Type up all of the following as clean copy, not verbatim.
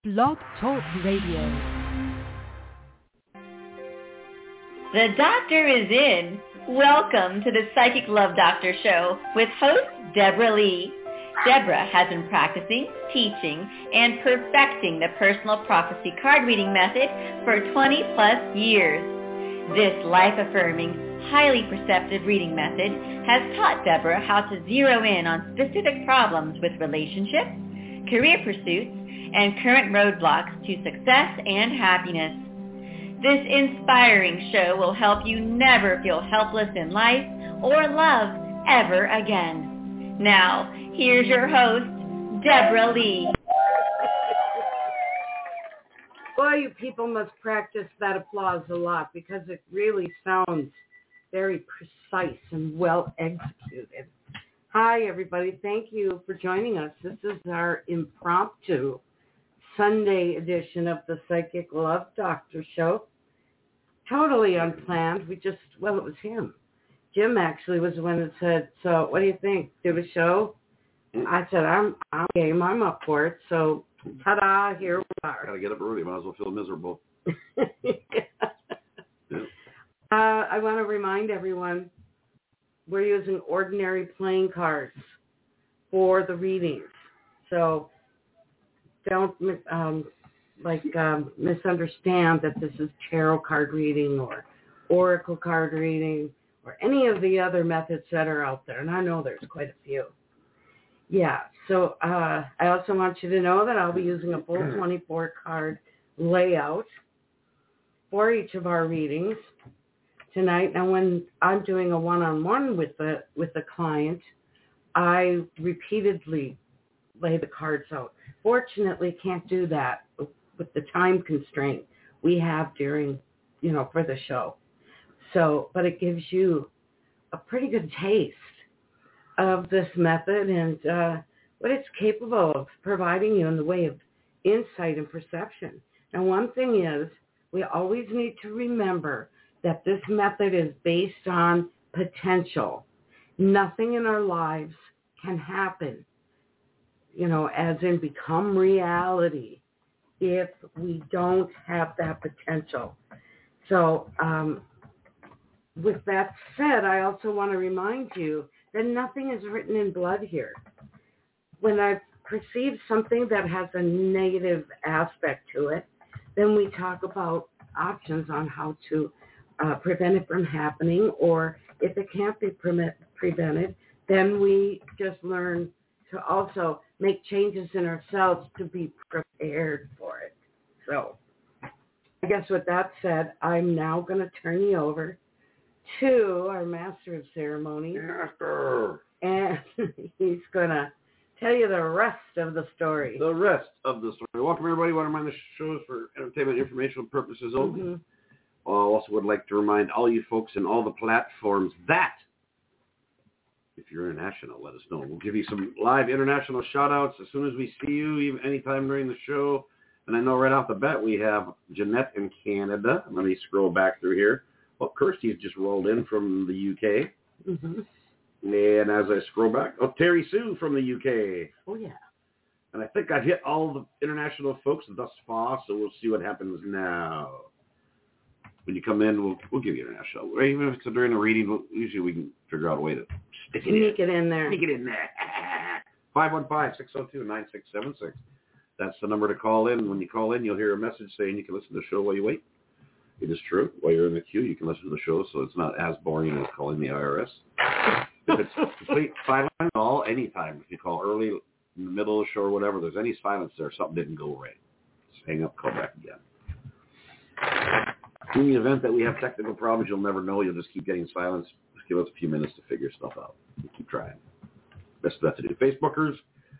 Blog Talk Radio. The doctor is in. Welcome to the Psychic Love Doctor Show with host Deborah Lee. Deborah has been practicing, teaching, and perfecting the personal prophecy card reading method for 20 plus years. This life-affirming, highly perceptive reading method has taught Deborah how to zero in on specific problems with relationships, career pursuits, and current roadblocks to success and happiness. This inspiring show will help you never feel helpless in life or love ever again. Now, here's your host, Deborah Lee. Boy, you people must practice that applause a lot because it really sounds very precise and well executed. Hi, everybody. Thank you for joining us. This is our impromptu Sunday edition of the Psychic Love Doctor Show. Totally unplanned. It was him. Jim actually was the one that said, so what do you think? Do a show? I said, I'm game. I'm up for it. So, ta-da, here we are. Got to get up early. Might as well feel miserable. Yeah. I want to remind everyone, we're using ordinary playing cards for the readings. So don't misunderstand that this is tarot card reading or oracle card reading or any of the other methods that are out there. And I know there's quite a few. Yeah, so I also want you to know that I'll be using a full 24-card layout for each of our readings tonight. Now, when I'm doing a one-on-one with the client, I repeatedly lay the cards out. Fortunately, can't do that with the time constraint we have during, for the show. So, but it gives you a pretty good taste of this method and what it's capable of providing you in the way of insight and perception. Now, one thing is, we always need to remember that this method is based on potential. Nothing in our lives can happen, as in become reality if we don't have that potential. So with that said, I also want to remind you that nothing is written in blood here. When I perceive something that has a negative aspect to it, then we talk about options on how to prevent it from happening, or if it can't be prevented, then we just learn to also make changes in ourselves to be prepared for it. So I guess with that said, I'm now going to turn you over to our master of ceremonies. Master. And he's going to tell you the rest of the story. The rest of the story. Welcome, everybody. I want to remind the shows for entertainment and informational purposes only. Mm-hmm. I also would like to remind all you folks in all the platforms that if you're international, let us know. We'll give you some live international shout-outs as soon as we see you, even anytime during the show. And I know right off the bat we have Jeanette in Canada. Let me scroll back through here. Well, Kirsty's just rolled in from the UK. Mm-hmm. And as I scroll back, Terry Sue from the UK. Oh, yeah. And I think I've hit all the international folks thus far, so we'll see what happens now. When you come in, we'll give you international. Even if it's during the reading, usually we can figure out a way to sneak it in there. Sneak it in there. 515-602-9676. That's the number to call in. When you call in, you'll hear a message saying you can listen to the show while you wait. It is true. While you're in the queue, you can listen to the show, so it's not as boring as calling the IRS. If it's complete silent call, anytime. If you call early, in the middle of the show or whatever, there's any silence there, something didn't go right. Just hang up, call back again. In the event that we have technical problems, you'll never know. You'll just keep getting silence. Just give us a few minutes to figure stuff out. We'll keep trying. Best bet to do. Facebookers,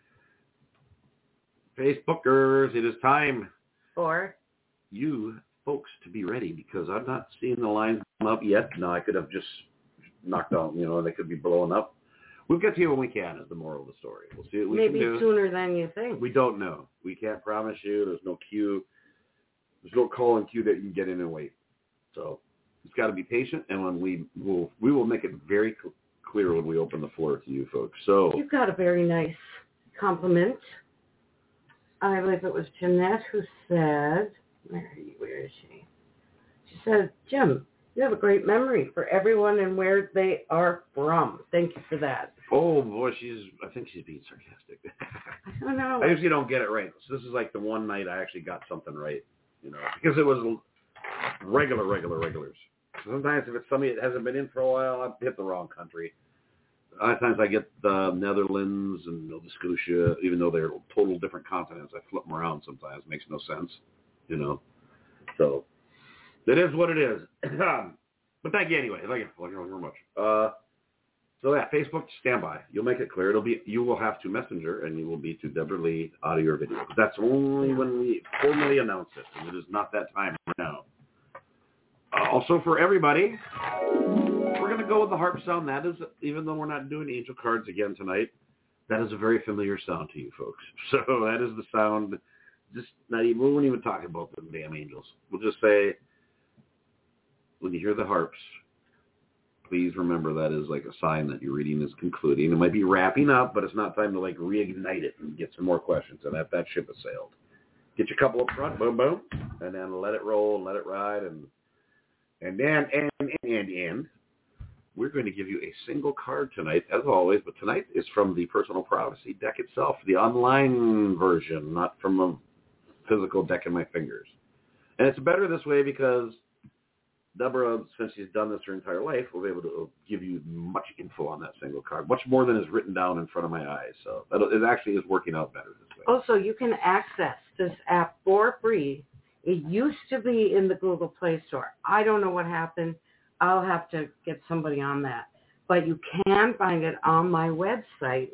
it is time for you folks to be ready because I'm not seeing the lines come up yet. No, I could have just knocked out, they could be blowing up. We'll get to you when we can is the moral of the story. We'll see what we can do. Maybe sooner than you think. We don't know. We can't promise you. There's no queue. There's no call and queue that you can get in and wait. So it's got to be patient, and when we will make it very clear when we open the floor to you folks. So you've got a very nice compliment. I believe it was Jeanette who said, where is she? She said, Jim, you have a great memory for everyone and where they are from. Thank you for that. Oh, boy, I think she's being sarcastic. I don't know. I usually don't get it right. So this is like the one night I actually got something right, because it was regulars. Sometimes if it's somebody that hasn't been in for a while, I've hit the wrong country. A lot of times I get the Netherlands and Nova Scotia, even though they're total different continents. I flip them around sometimes. It makes no sense, So it is what it is. But thank you anyway. Thank you very much. So yeah, Facebook, stand by. You'll make it clear. You will have to messenger, and you will be to Deborah Lee, audio or video. But that's only when we formally announce it, and it is not that time right now. Also, for everybody, we're going to go with the harp sound. That is, even though we're not doing angel cards again tonight, that is a very familiar sound to you folks. So that is the sound. We won't even talk about the damn angels. We'll just say, when you hear the harps, please remember that is like a sign that your reading is concluding. It might be wrapping up, but it's not time to reignite it and get some more questions. And that ship has sailed. Get your couple up front, boom, boom, and then let it roll and let it ride. And then we're going to give you a single card tonight, as always. But tonight is from the Personal Prophecy deck itself, the online version, not from a physical deck in my fingers. And it's better this way because Deborah, since she's done this her entire life, will be able to give you much info on that single card, much more than is written down in front of my eyes. So it actually is working out better this way. Also, you can access this app for free. It used to be in the Google Play Store. I don't know what happened. I'll have to get somebody on that. But you can find it on my website,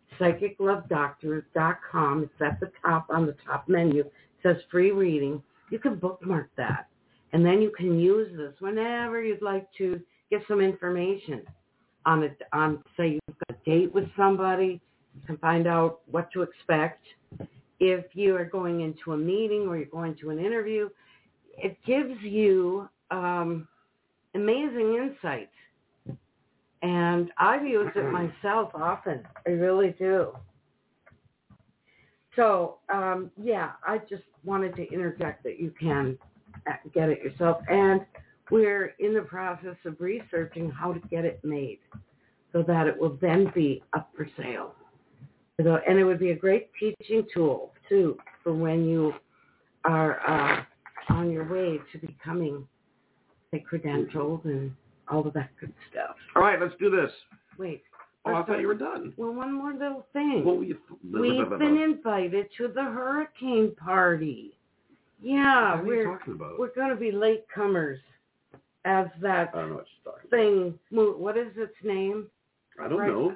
psychiclovedoctor.com. It's at the top, on the top menu. It says free reading. You can bookmark that. And then you can use this whenever you'd like to get some information on say you've got a date with somebody. You can find out what to expect. If you are going into a meeting or you're going to an interview, it gives you amazing insights. And I've used it myself often. I really do. So, I just wanted to interject that you can get it yourself. And we're in the process of researching how to get it made so that it will then be up for sale. And it would be a great teaching tool, too, for when you are on your way to becoming, say, credentialed and all of that good stuff. All right, let's do this. Wait. Oh, I thought you were done. Well, one more little thing. Well, we've been invited to the hurricane party. Yeah, what are you talking about? We're going to be latecomers as that I don't know what you're talking thing. What is its name? about. I don't know.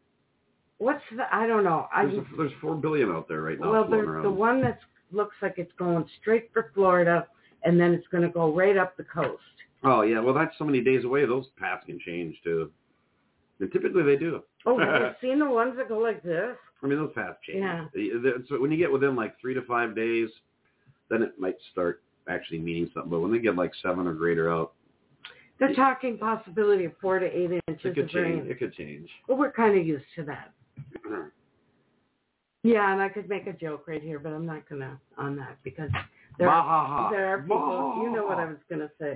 I don't know. There's 4 billion out there right now. Well, there's the one that looks like it's going straight for Florida, and then it's going to go right up the coast. Oh, yeah. Well, that's so many days away. Those paths can change, too. And typically they do. Oh, have you seen the ones that go like this? I mean, those paths change. Yeah. So when you get within 3 to 5 days, then it might start actually meaning something. But when they get 7 or greater out, they're talking possibility of 4 to 8 inches of rain. It could change. Well, we're kind of used to that. Yeah, and I could make a joke right here, but I'm not going to on that because there are people, you know what I was going to say.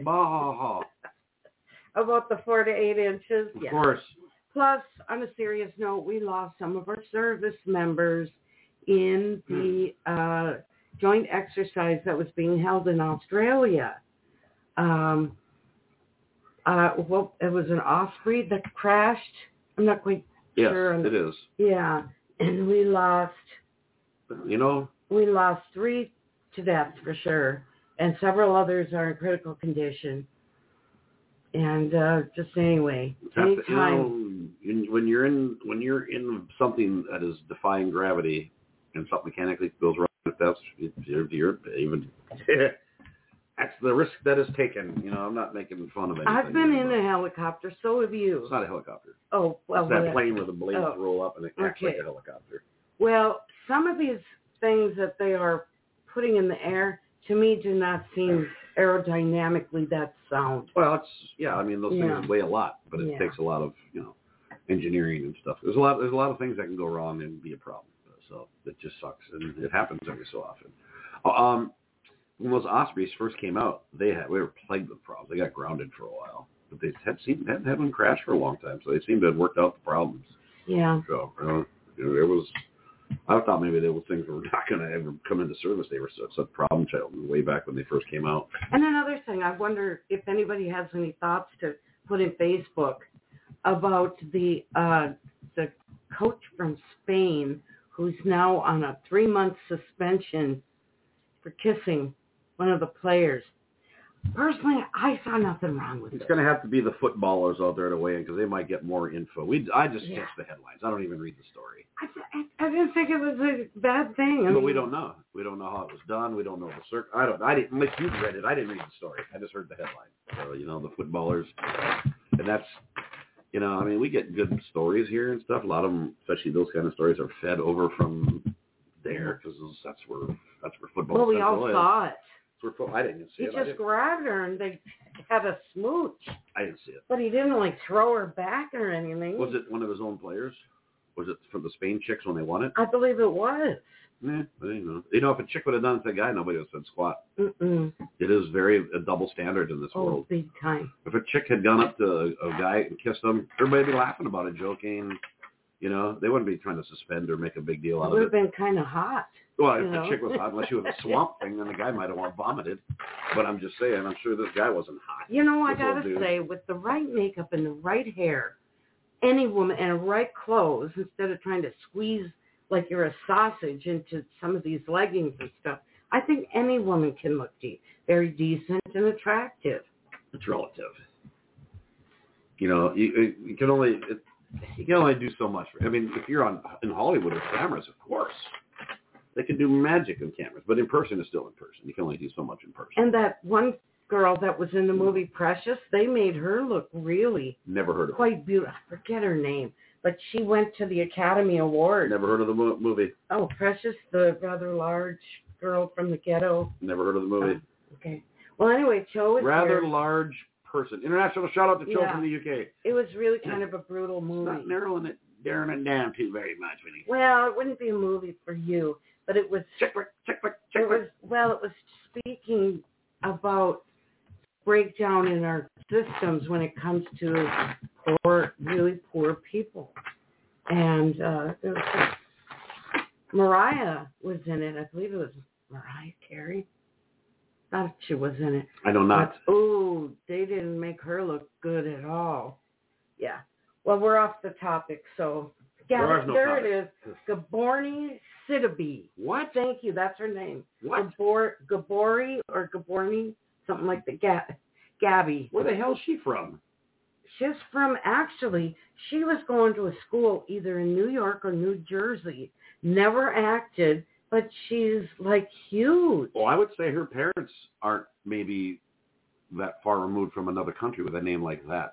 About the 4 to 8 inches. Of course. Plus, on a serious note, we lost some of our service members in the joint exercise that was being held in Australia. It was an Osprey that crashed. I'm not quite sure. Yes, it is. Yeah, and we lost. We lost 3 to death for sure, and several others are in critical condition. And just anyway, anytime when you're in something that is defying gravity and something mechanically goes wrong, you're even that's the risk that is taken. I'm not making fun of anything. I've been in a helicopter, so have you. It's not a helicopter. Oh, well. It's that plane where the blades roll up and it acts like a helicopter. Well, some of these things that they are putting in the air, to me, do not seem aerodynamically that sound. Well, those things weigh a lot, but it takes a lot of, engineering and stuff. There's a lot of things that can go wrong and be a problem. So it just sucks, and it happens every so often. When those Ospreys first came out, we were plagued with problems. They got grounded for a while, but they hadn't had one crash for a long time, so they seemed to have worked out the problems. Yeah. So it was. I thought maybe those things were not going to ever come into service. They were such a problem child way back when they first came out. And another thing, I wonder if anybody has any thoughts to put in Facebook about the coach from Spain who's now on a 3-month suspension for kissing one of the players. Personally, I saw nothing wrong with it. It's going to have to be the footballers out there to weigh in because they might get more info. I just catch the headlines. I don't even read the story. I didn't think it was a bad thing. But we don't know. We don't know how it was done. We don't know the I didn't. Unless you read it, I didn't read the story. I just heard the headline. So the footballers, and that's. I mean, we get good stories here and stuff. A lot of them, especially those kind of stories, are fed over from there because that's where football. Well, we all saw it. I didn't see it. He just grabbed her and they had a smooch. I didn't see it. But he didn't throw her back or anything. Was it one of his own players? Was it from the Spain chicks when they won it? I believe it was. Yeah, I didn't know. If a chick would have done it to a guy, nobody would have said squat. Mm-mm. It is a double standard in this world. Big time. If a chick had gone up to a guy and kissed him, everybody would be laughing about it, joking. They wouldn't be trying to suspend or make a big deal out of it. It would have been kind of hot. Well, if the chick was hot, unless she was a swamp thing, then the guy might have vomited. But I'm just saying, I'm sure this guy wasn't hot. I got to say, with the right makeup and the right hair, any woman, and the right clothes, instead of trying to squeeze like you're a sausage into some of these leggings and stuff, I think any woman can look very decent and attractive. It's relative. You can only do so much. I mean, if you're in Hollywood with cameras, of course. They can do magic on cameras, but in person is still in person. You can only do so much in person. And that one girl that was in the movie Precious, they made her look really never heard of quite beautiful. I forget her name, but she went to the Academy Awards. Never heard of the movie. Oh, Precious, the rather large girl from the ghetto. Never heard of the movie. Oh, okay. Well, anyway, Cho is rather here. Large person. International shout out to Cho from the UK. It was really kind of a brutal movie. It's not narrowing it down too very much, Vinny. Well, it wouldn't be a movie for you. But it was it was speaking about breakdown in our systems when it comes to really poor people. And Mariah was in it. I believe it was Mariah Carey. Thought she was in it. I know not. But, they didn't make her look good at all. Yeah. Well, we're off the topic, so there it is. Gaborni Sidibe. What? Thank you. That's her name. What? Gaborni or Gaborni, something like that. Gabby. Where the hell is she from? She's from, she was going to a school either in New York or New Jersey. Never acted, but she's huge. Well, I would say her parents aren't maybe that far removed from another country with a name like that.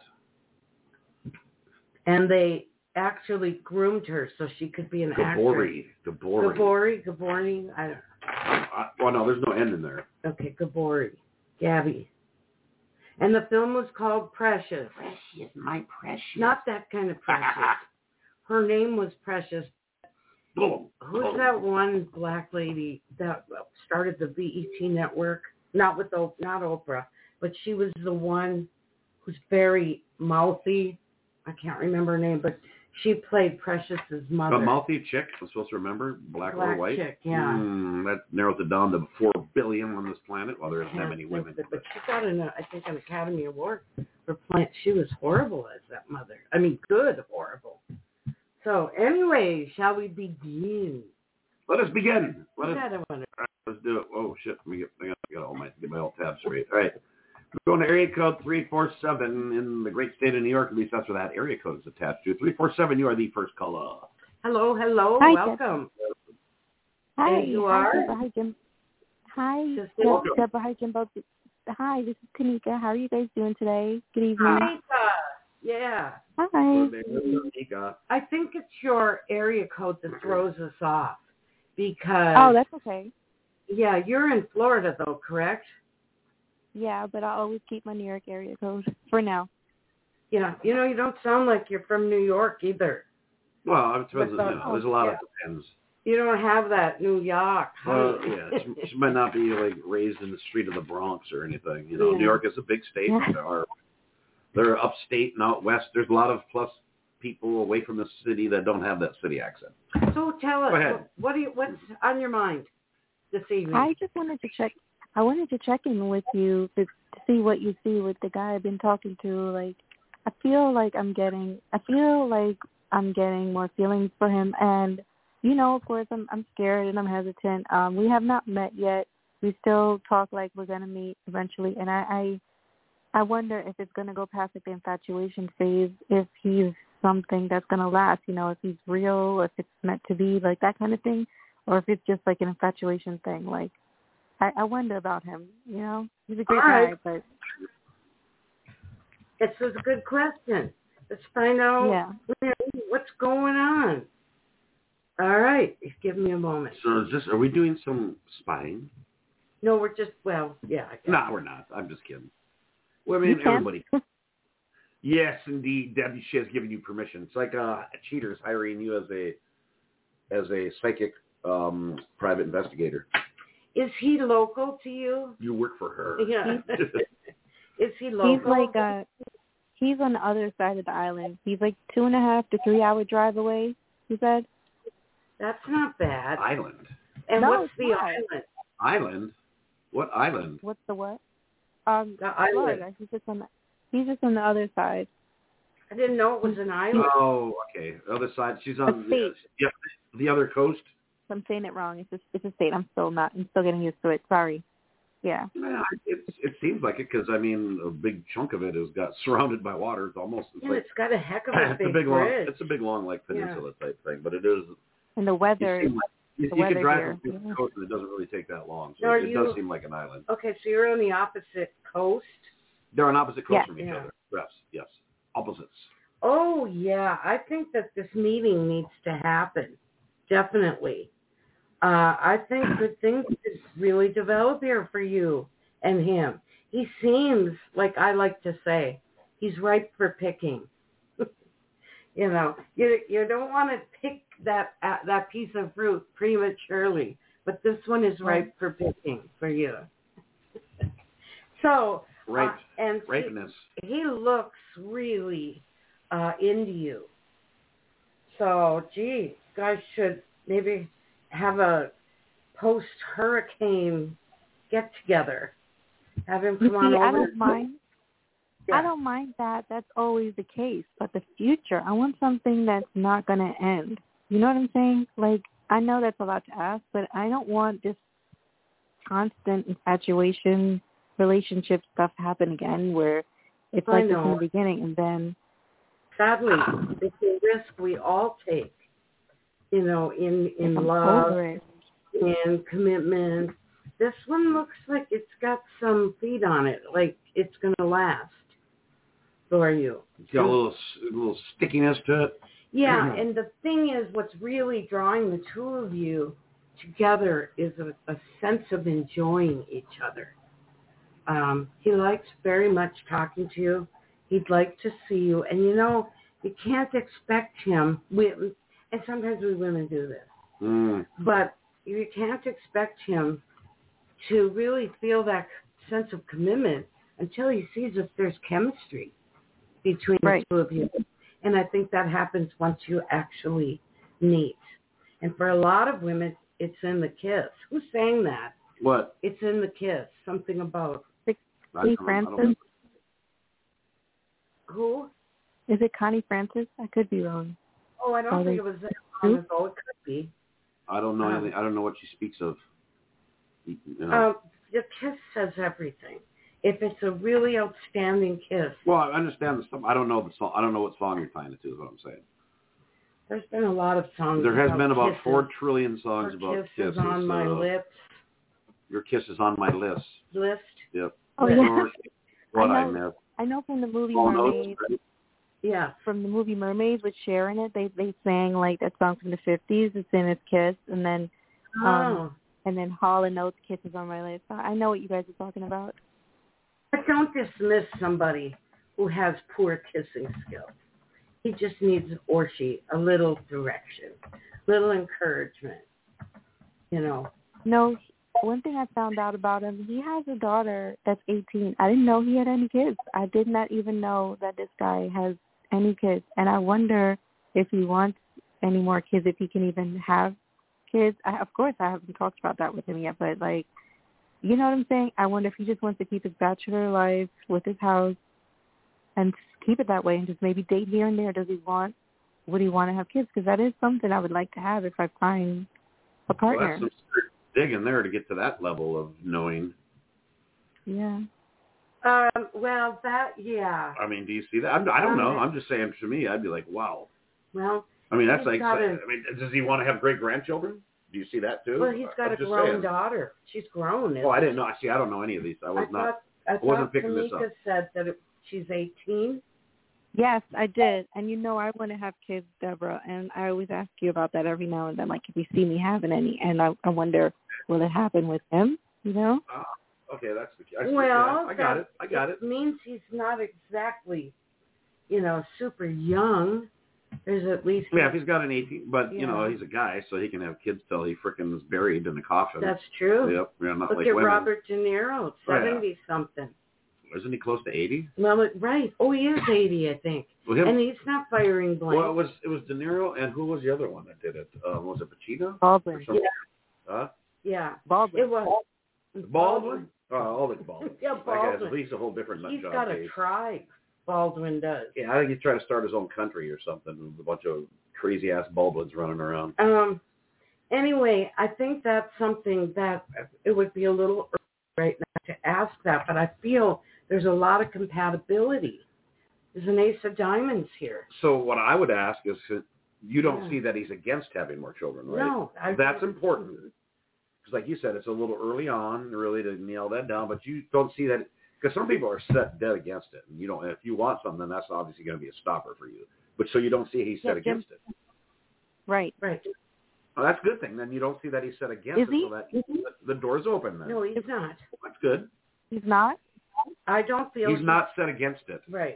And they actually groomed her so she could be an actress. Gaborni. Well, no, there's no N in there. Okay, Gaborni. Gabby. And the film was called Precious. Precious, my precious. Not that kind of precious. Her name was Precious. Who's that one black lady that started the BET network? Not Oprah, but she was the one who's very mouthy. I can't remember her name, but she played Precious's mother. A mouthy chick, I'm supposed to remember, black or white? Chick, yeah. That narrows it down to 4 billion on this planet. Well, there isn't that many women. But she got, an Academy Award for playing. She was horrible as that mother. I mean, good, horrible. So, anyway, shall we begin? Let us begin. Let's do it. Oh, shit. I got get my all tabs straight. All right. We're going to area code 347 in the great state of New York. At least that's where that area code is attached to. 347, you are the first caller. Hello. Hi, welcome. Hi. And you are? Hi, Jim. Hi, Deborah. Hi, Jim. Hi, this is Kanika. How are you guys doing today? Good evening. Kanika. Yeah. Hi. Kanika. I think it's your area code that throws us off because... Oh, that's okay. Yeah, you're in Florida, though, correct? Yeah, but I always keep my New York area code for now. Yeah, you don't sound like you're from New York either. Well, it depends. There's a lot of depends. You don't have that New York. Yeah, she might not be like raised in the street of the Bronx or anything. You know, Yeah. New York is a big state. Yeah. They're upstate and out west. There's a lot of plus people away from the city that don't have that city accent. So tell us, Go ahead. what's on your mind this evening? I just wanted to check. I wanted to check in with you to see what you see with the guy I've been talking to. Like, I feel like I'm getting more feelings for him, and you know, of course, I'm scared and I'm hesitant. We have not met yet. We still talk like we're gonna meet eventually, and I wonder if it's gonna go past like the infatuation phase, if he's something that's gonna last. You know, if he's real, if it's meant to be, like that kind of thing, or if it's just like an infatuation thing. Like, I wonder about him. You know, he's a great guy, but it's a good question. Let's find out what's going on. All right, give me a moment. So are we doing some spying? No, we're just, I guess. No, we're not. I'm just kidding. Well, I mean, everybody. Yes, indeed. Debbie, she has given you permission. It's like a cheater's hiring you as a psychic private investigator. Is he local to you? You work for her. Yeah. Is he local? He's on the other side of the island. He's like 2.5 to 3 hour drive away, he said. That's not bad. Island. And no, what's the island? Island? What island? What's the what? The island. Florida. He's just on the other side. I didn't know it was an island. Oh, okay. The other side. She's on the other coast. I'm saying it wrong. It's a state. I'm still getting used to it. Sorry. Yeah. It seems like it because I mean a big chunk of it has got surrounded by water. It's got a heck of a big bridge. It's a big long like peninsula type thing, but it is. And the weather. You can drive from the coast and it doesn't really take that long. So it does seem like an island. Okay, so you're on the opposite coast? They're on opposite coasts from each other. Yes. Opposites. Oh, yeah. I think that this meeting needs to happen. Definitely. I think good things could really develop here for you and him. He seems, like I like to say, he's ripe for picking. You know, you don't want to pick that piece of fruit prematurely, but this one is ripe for picking for you. So, and ripeness. He looks really into you. So, gee, guys should maybe have a post-hurricane get-together. Have him come on over. I don't mind. Yeah. I don't mind that. That's always the case. But the future, I want something that's not going to end. You know what I'm saying? Like, I know that's a lot to ask, but I don't want this constant infatuation, relationship stuff happen again where it's like it's in the beginning and then... Sadly, it's a risk we all take, you know, in love and commitment. This one looks like it's got some feet on it, like it's going to last for you. It's got a little stickiness to it. Yeah, and the thing is, what's really drawing the two of you together is a sense of enjoying each other. He likes very much talking to you. He'd like to see you. And, you know, you can't expect him, and sometimes we women do this, but you can't expect him to really feel that sense of commitment until he sees if there's chemistry between the two of you. And I think that happens once you actually meet. And for a lot of women, it's in the kiss. Who's saying that? What? It's in the kiss. Something about... Connie Francis? Who? Is it Connie Francis? I could be wrong. Oh, I don't think it was that long ago. It could be. I don't know anything. I don't know what she speaks of. You know. The kiss says everything. If it's a really outstanding kiss. Well, I understand the stuff. I don't know the song. I don't know what song you're tying it to. Is what I'm saying. There's been a lot of songs. There has been about kisses. 4 trillion songs about kisses. On my lips. Your kiss is on my list. List. Yep. Oh yeah. I know from the movie Mermaids. Yeah. From the movie Mermaids with Cher in it, they sang like that song from the 50s. It's in his Kiss, and then Hall & Oates Kisses on My Lips. I know what you guys are talking about. But don't dismiss somebody who has poor kissing skills. He just needs, or she, a little direction, little encouragement. No, one thing I found out about him, he has a daughter that's 18. I didn't know he had any kids. I did not even know that this guy has any kids. And I wonder if he wants any more kids, if he can even have kids. Of course, I haven't talked about that with him yet, but, like, you know what I'm saying? I wonder if he just wants to keep his bachelor life with his house and keep it that way and just maybe date here and there. Would he want to have kids? Because that is something I would like to have if I find a partner. Well, that's some digging there to get to that level of knowing. Yeah. Well, yeah. I mean, do you see that? I don't know. I'm just saying, to me, I'd be like, wow. Well, I mean, that's like, does he want to have great-grandchildren? Do you see that, too? Well, he's got a grown daughter. She's grown. I didn't know. See, I don't know any of these. I wasn't picking this up. Tamika said that she's 18. Yes, I did. And I want to have kids, Deborah, and I always ask you about that every now and then, like if you see me having any. And I wonder, will it happen with him, Okay, that's the key. I got it. It means he's not exactly, super young. There's at least... Yeah, if he's got an 18, but, he's a guy, so he can have kids till he frickin' is buried in a coffin. That's true. Yep. Yeah, not Look like at women. Robert De Niro, 70-something. Isn't he close to 80? Well, right. Oh, he is 80, I think. Well, and he's not firing blanks. Well, it was De Niro, and who was the other one that did it? Was it Pacino? Baldwin. Yeah. Huh? Yeah. Baldwin. It was. Baldwin? Oh, like Baldwin. Yeah, Baldwin. That guy's, he's a whole different nut job. He's got a tribe. Baldwin does. Yeah, I think he's trying to start his own country or something with a bunch of crazy-ass Baldwins running around. Anyway, I think that's something that it would be a little early right now to ask that, but I feel there's a lot of compatibility. There's an ace of diamonds here. So what I would ask is, you don't see that he's against having more children, right? No. That's important. Because like you said, it's a little early on really to nail that down, but you don't see that. Because some people are set dead against it. And you don't. If you want something, then that's obviously going to be a stopper for you. But so you don't see he's set against it. Right. Right. Well, that's a good thing. Then you don't see that he's set against it. So that the door's open then. No, he's not. That's good. He's not? I don't feel he's not set against it. Right.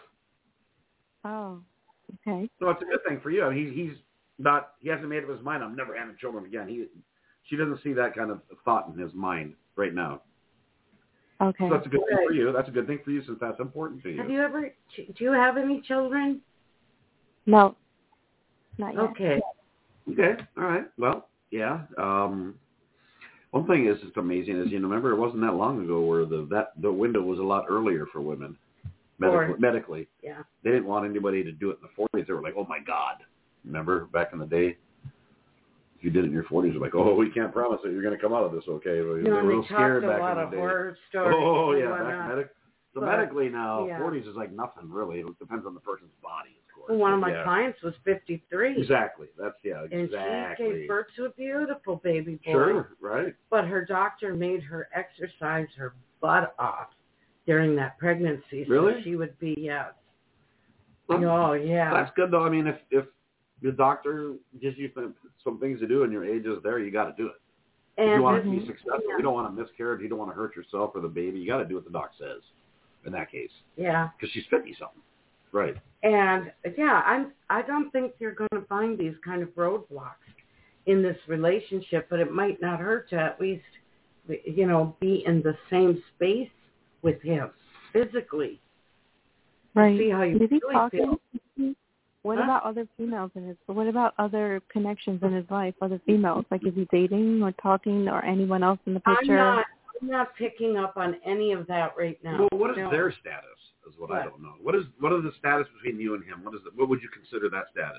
Oh, okay. So it's a good thing for you. I mean, he's not. He hasn't made up his mind. I'm never having children again. She doesn't see that kind of thought in his mind right now. Okay. So that's a good thing for you. That's a good thing for you since that's important to you. Do you have any children? No. Not yet. Okay. Okay. All right. Well, yeah. One thing is just amazing is, remember it wasn't that long ago where the window was a lot earlier for women medically. Yeah. They didn't want anybody to do it in the 40s. They were like, oh my God. Remember back in the day? If you did it in your 40s, you're like, oh, we can't promise that you're going to come out of this okay. Well, they were real scared back in the day. a lot of horror stories. Oh, yeah. Medically now, yeah. 40s is like nothing really. It depends on the person's body, of course. Well, one of my clients was 53. Exactly. Exactly. And she gave birth to a beautiful baby boy. Sure, right. But her doctor made her exercise her butt off during that pregnancy. Really? So she would be, yes. Well, oh, yeah. That's good, though. I mean, if the doctor gives you some things to do and your age is there, you got to do it. And if you want to be successful, you don't want to miscarriage, you don't want to hurt yourself or the baby, you got to do what the doc says in that case. Yeah. Because she's 50-something. Right. And, yeah, I don't think you're going to find these kind of roadblocks in this relationship, but it might not hurt to at least, be in the same space with him physically. Right. See how you really feel. What about other females in his? What about other connections in his life? Other females, like is he dating or talking or anyone else in the picture? I'm not picking up on any of that right now. Well, what is their status? Is what I don't know. What is the status between you and him? What would you consider that status?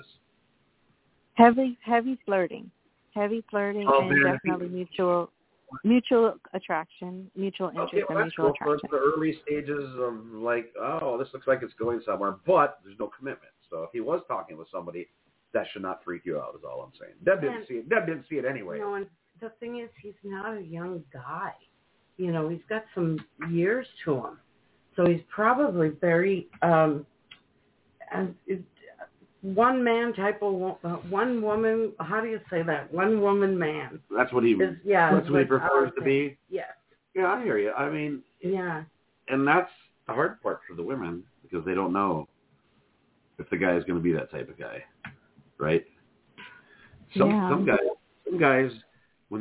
Heavy flirting, and definitely mutual attraction, mutual interest, and mutual attraction. For the early stages of like, oh, this looks like it's going somewhere, but there's no commitment. So if he was talking with somebody, that should not freak you out. Is all I'm saying. Deb didn't see it anyway. And the thing is, he's not a young guy. He's got some years to him, so he's probably very one man type of one woman. How do you say that? One woman man. That's what he. That's what he prefers to be. Yes. Yeah, I hear you. I mean. Yeah. And that's the hard part for the women because they don't know if the guy is going to be that type of guy, right? Some guys when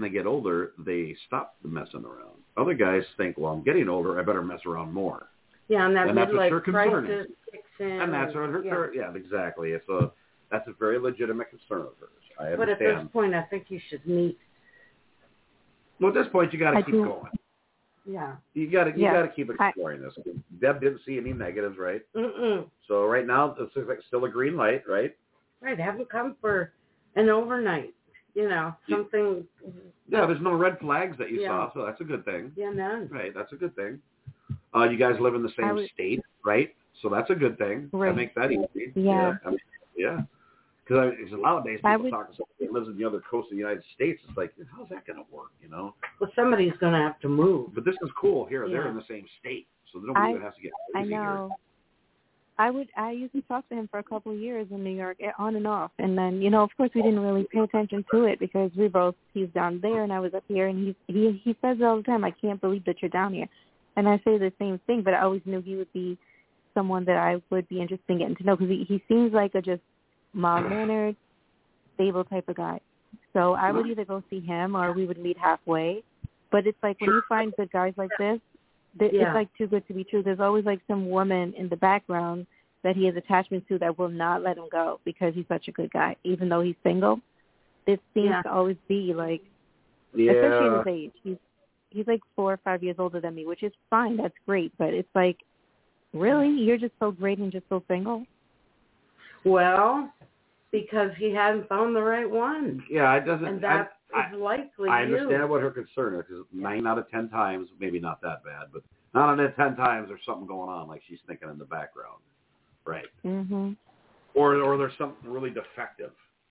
they get older, they stop messing around. Other guys think, well, I'm getting older, I better mess around more. Yeah, and that's what her midlife concern crisis is. kicks in. And that's what her, exactly. That's a very legitimate concern of hers. I understand. But at this point, I think you should meet. Well, at this point, you got to keep going. Yeah. You got to keep exploring this. Deb didn't see any negatives, right? Mm-mm. So right now, it's like still a green light, right? Right. Haven't come for an overnight. Something. Yeah, there's no red flags that you saw, so that's a good thing. Yeah, none. Right, that's a good thing. You guys live in the same state, right? So that's a good thing. Right. That makes that easy. Yeah. Because nowadays people talk to somebody who lives in the other coast of the United States. It's like, how's that going to work, Well, somebody's going to have to move. But this is cool. Here, they're in the same state, so nobody even has to get crazy. I know. Here. I used to talk to him for a couple of years in New York, on and off. And then, of course, we didn't really pay attention to it because he's down there and I was up here. And he says it all the time, I can't believe that you're down here. And I say the same thing, but I always knew he would be someone that I would be interested in getting to know because he seems like a just mild-mannered, stable type of guy. So I would either go see him or we would meet halfway. But it's like when you find good guys like this, it's like too good to be true. There's always like some woman in the background that he has attachment to that will not let him go because he's such a good guy, even though he's single. It seems to always be like, especially in his age. He's like 4 or 5 years older than me, which is fine. That's great. But it's like, really? You're just so great and just so single? Well, because he hadn't found the right one. Yeah, it doesn't. And that is likely I understand what her concern is, because 9 out of 10 times, maybe not that bad, but 9 out of 10 times there's something going on, like she's thinking in the background. Right. Mm-hmm. Or there's something really defective,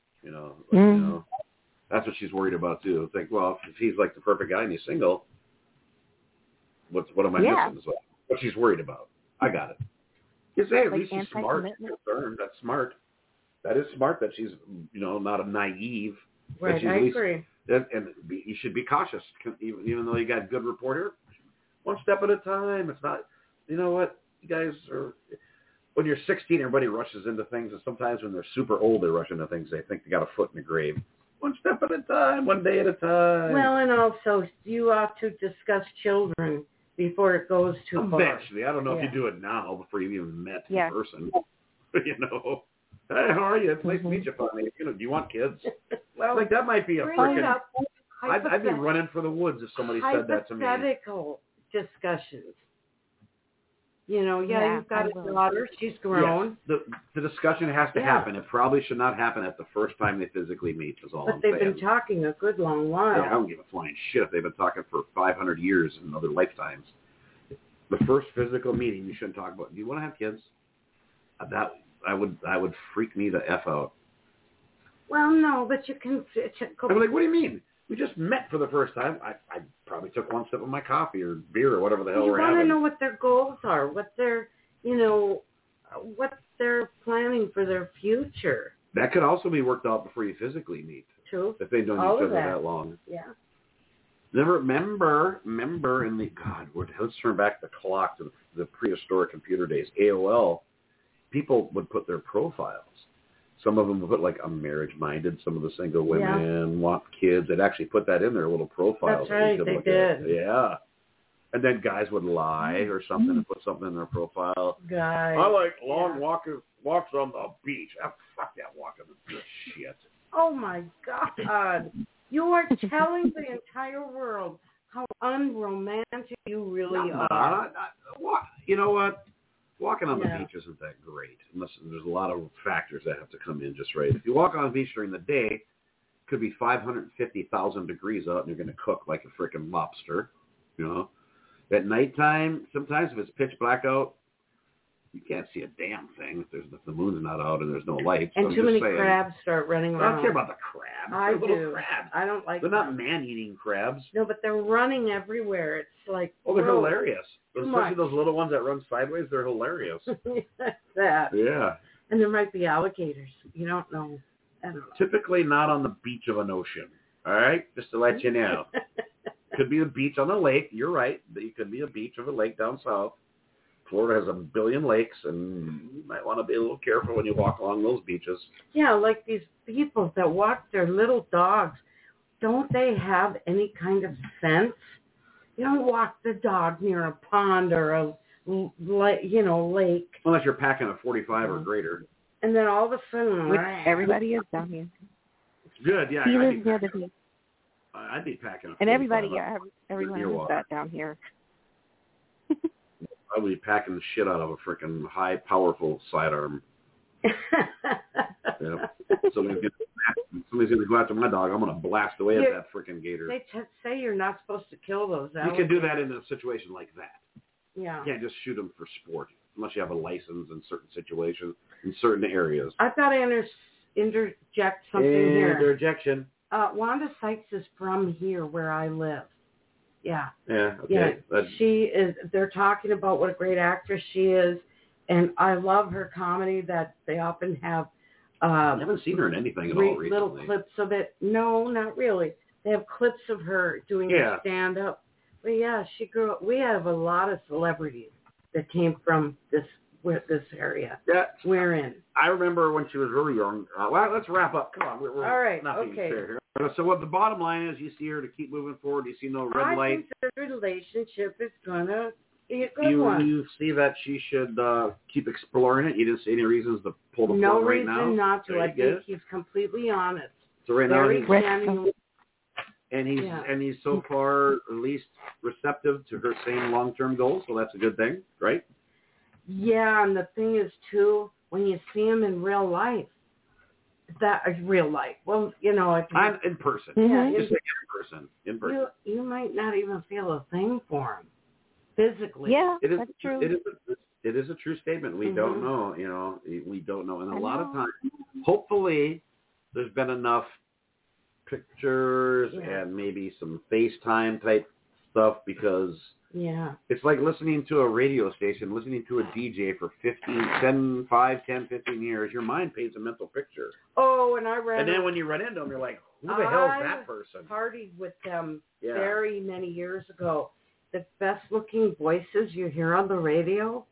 That's what she's worried about, too. Think, well, if he's like the perfect guy and he's single, what am I missing? Is what she's worried about. I got it. You say, at least she's smart. That's smart. That is smart that she's, not a naive. Right, I agree. And you should be cautious, even though you got good rapport here. One step at a time. It's not, you know what, you guys are, when you're 16, everybody rushes into things, and sometimes when they're super old, they rush into things they think they got a foot in the grave. One step at a time, one day at a time. Well, and also, you ought to discuss children before it goes too far. Eventually. I don't know if you do it now before you even met in person. Hey, how are you? It's nice to meet you finally. Do you want kids? Well, like that might be a freaking... I'd be running for the woods if somebody said that to me. Hypothetical discussions. You've got a daughter. She's grown. Yes. The discussion has to happen. It probably should not happen at the first time they physically meet, is all I'm saying. But they've been talking a good long while. I don't give a flying shit if they've been talking for 500 years in other lifetimes. The first physical meeting, you shouldn't talk about, do you want to have kids? That would freak me the F out. Well, no, but you can... I'm like, what do you mean? We just met for the first time. I probably took one sip of my coffee or beer or whatever the hell we're having. You want to know what their goals are, what they're, what they're planning for their future. That could also be worked out before you physically meet. True. If they've known each other that long. Yeah. Never remember in the, let's turn back the clock to the prehistoric computer days. AOL, people would put their profiles. Some of them would put like I'm marriage-minded. Some of the single women want kids. They'd actually put that in their little profiles. That's right, they did. Yeah. And then guys would lie or something and put something in their profile. Guys. I like long walks on the beach. Fuck that walk on the beach shit. Oh, my God. You are telling the entire world how unromantic you really are. You know what? Walking on the beach isn't that great. Unless there's a lot of factors that have to come in just right. If you walk on the beach during the day, it could be 550,000 degrees out and you're going to cook like a freaking lobster. At nighttime, sometimes if it's pitch black out, you can't see a damn thing if the moon's not out and there's no light. And too many crabs start running around. I don't care about the crabs. I do. Crabs. I don't like them. They're not man-eating crabs. No, but they're running everywhere. It's like... Oh, they're hilarious. Especially those little ones that run sideways, they're hilarious. That. Yeah. And there might be alligators. You don't know. I don't know. Typically not on the beach of an ocean. All right? Just to let you know. Could be a beach on a lake. You're right. It could be a beach of a lake down south. Florida has 1 billion lakes, and you might want to be a little careful when you walk along those beaches. Yeah, like these people that walk their little dogs don't they have any kind of sense? You don't walk the dog near a pond or a lake. Unless you're packing a 45 or greater. And then all of a sudden, Which everybody is down here. Good, yeah. He lives near the beach. I'd be packing a 45. And everybody, everyone has that down here. I would be packing the shit out of a freaking high, powerful sidearm. Somebody's going to go after my dog. I'm going to blast away at that freaking gator. They say you're not supposed to kill those alligators. You can do that in a situation like that. Yeah. You can't just shoot them for sport unless you have a license in certain situations, in certain areas. I thought I interject something here. Interjection. Wanda Sykes is from here where I live. Yeah. Yeah, okay. Yeah, she is. They're talking about what a great actress she is, and I love her comedy that they often have. I haven't seen her in anything at all recently. Little clips of it. No, not really. They have clips of her doing stand-up. But yeah, she grew up. We have a lot of celebrities that came from this area. Yeah. We're in. I remember when she was really young. Well, let's wrap up. Come on. We're all right. Not being Okay. fair here. So what the bottom line is, you see her to keep moving forward. You see no red light. I think the relationship is going to be a good one. You see that she should keep exploring it. You didn't see any reasons to pull the plug right now. No reason not to. I think he's completely honest. So right now he's so far at least receptive to her same long-term goals. So that's a good thing, right? Yeah, and the thing is too, when you see him in real life, real life. Well, I'm in person. Yeah, just like in person. You might not even feel a thing for him physically. Yeah, that's true. It is a true statement. We don't know. We don't know, and a lot of times, hopefully, there's been enough pictures and maybe some FaceTime type stuff because. Yeah. It's like listening to a radio station, listening to a DJ for 5, 10, 15 years. Your mind paints a mental picture. Oh, and then when you run into them, you're like, who the hell is that person? I partied with them very many years ago. The best-looking voices you hear on the radio,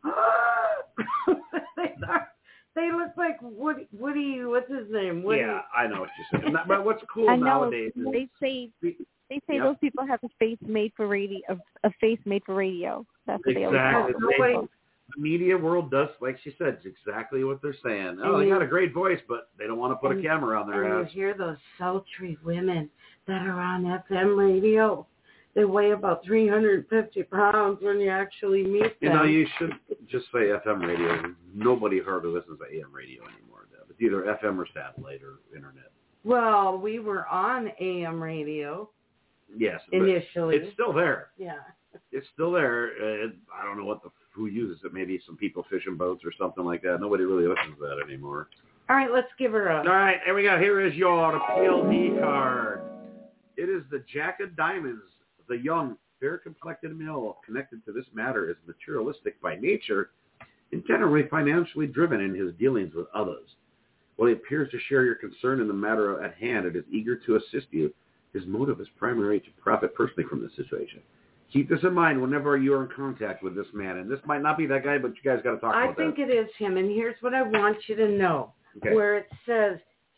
they look like Woody, what's his name? Woody. Yeah, I know what you're saying. But what's cool nowadays is... They say those people have a face made for radio. A face made for radio. That's what they always say. The media world does, like she said, it's exactly what they're saying. Oh, they got a great voice, but they don't want to put a camera on their ass. You hear those sultry women that are on FM radio. They weigh about 350 pounds when you actually meet them. You should just say FM radio. Nobody hardly listens to AM radio anymore. It's either FM or satellite or internet. Well, we were on AM radio. Yes, initially. It's still there. Yeah. It's still there. I don't know who uses it. Maybe some people fishing boats or something like that. Nobody really listens to that anymore. All right, let's give her a... All right, here we go. Here is your PLD card. It is the Jack of Diamonds. The young, fair-complected male connected to this matter is materialistic by nature and generally financially driven in his dealings with others. While he appears to share your concern in the matter at hand and is eager to assist you, his motive is primarily to profit personally from this situation. Keep this in mind whenever you are in contact with this man. And this might not be that guy, but you guys got to talk about that. I think it is him. And here's what I want you to know. Okay. Where it says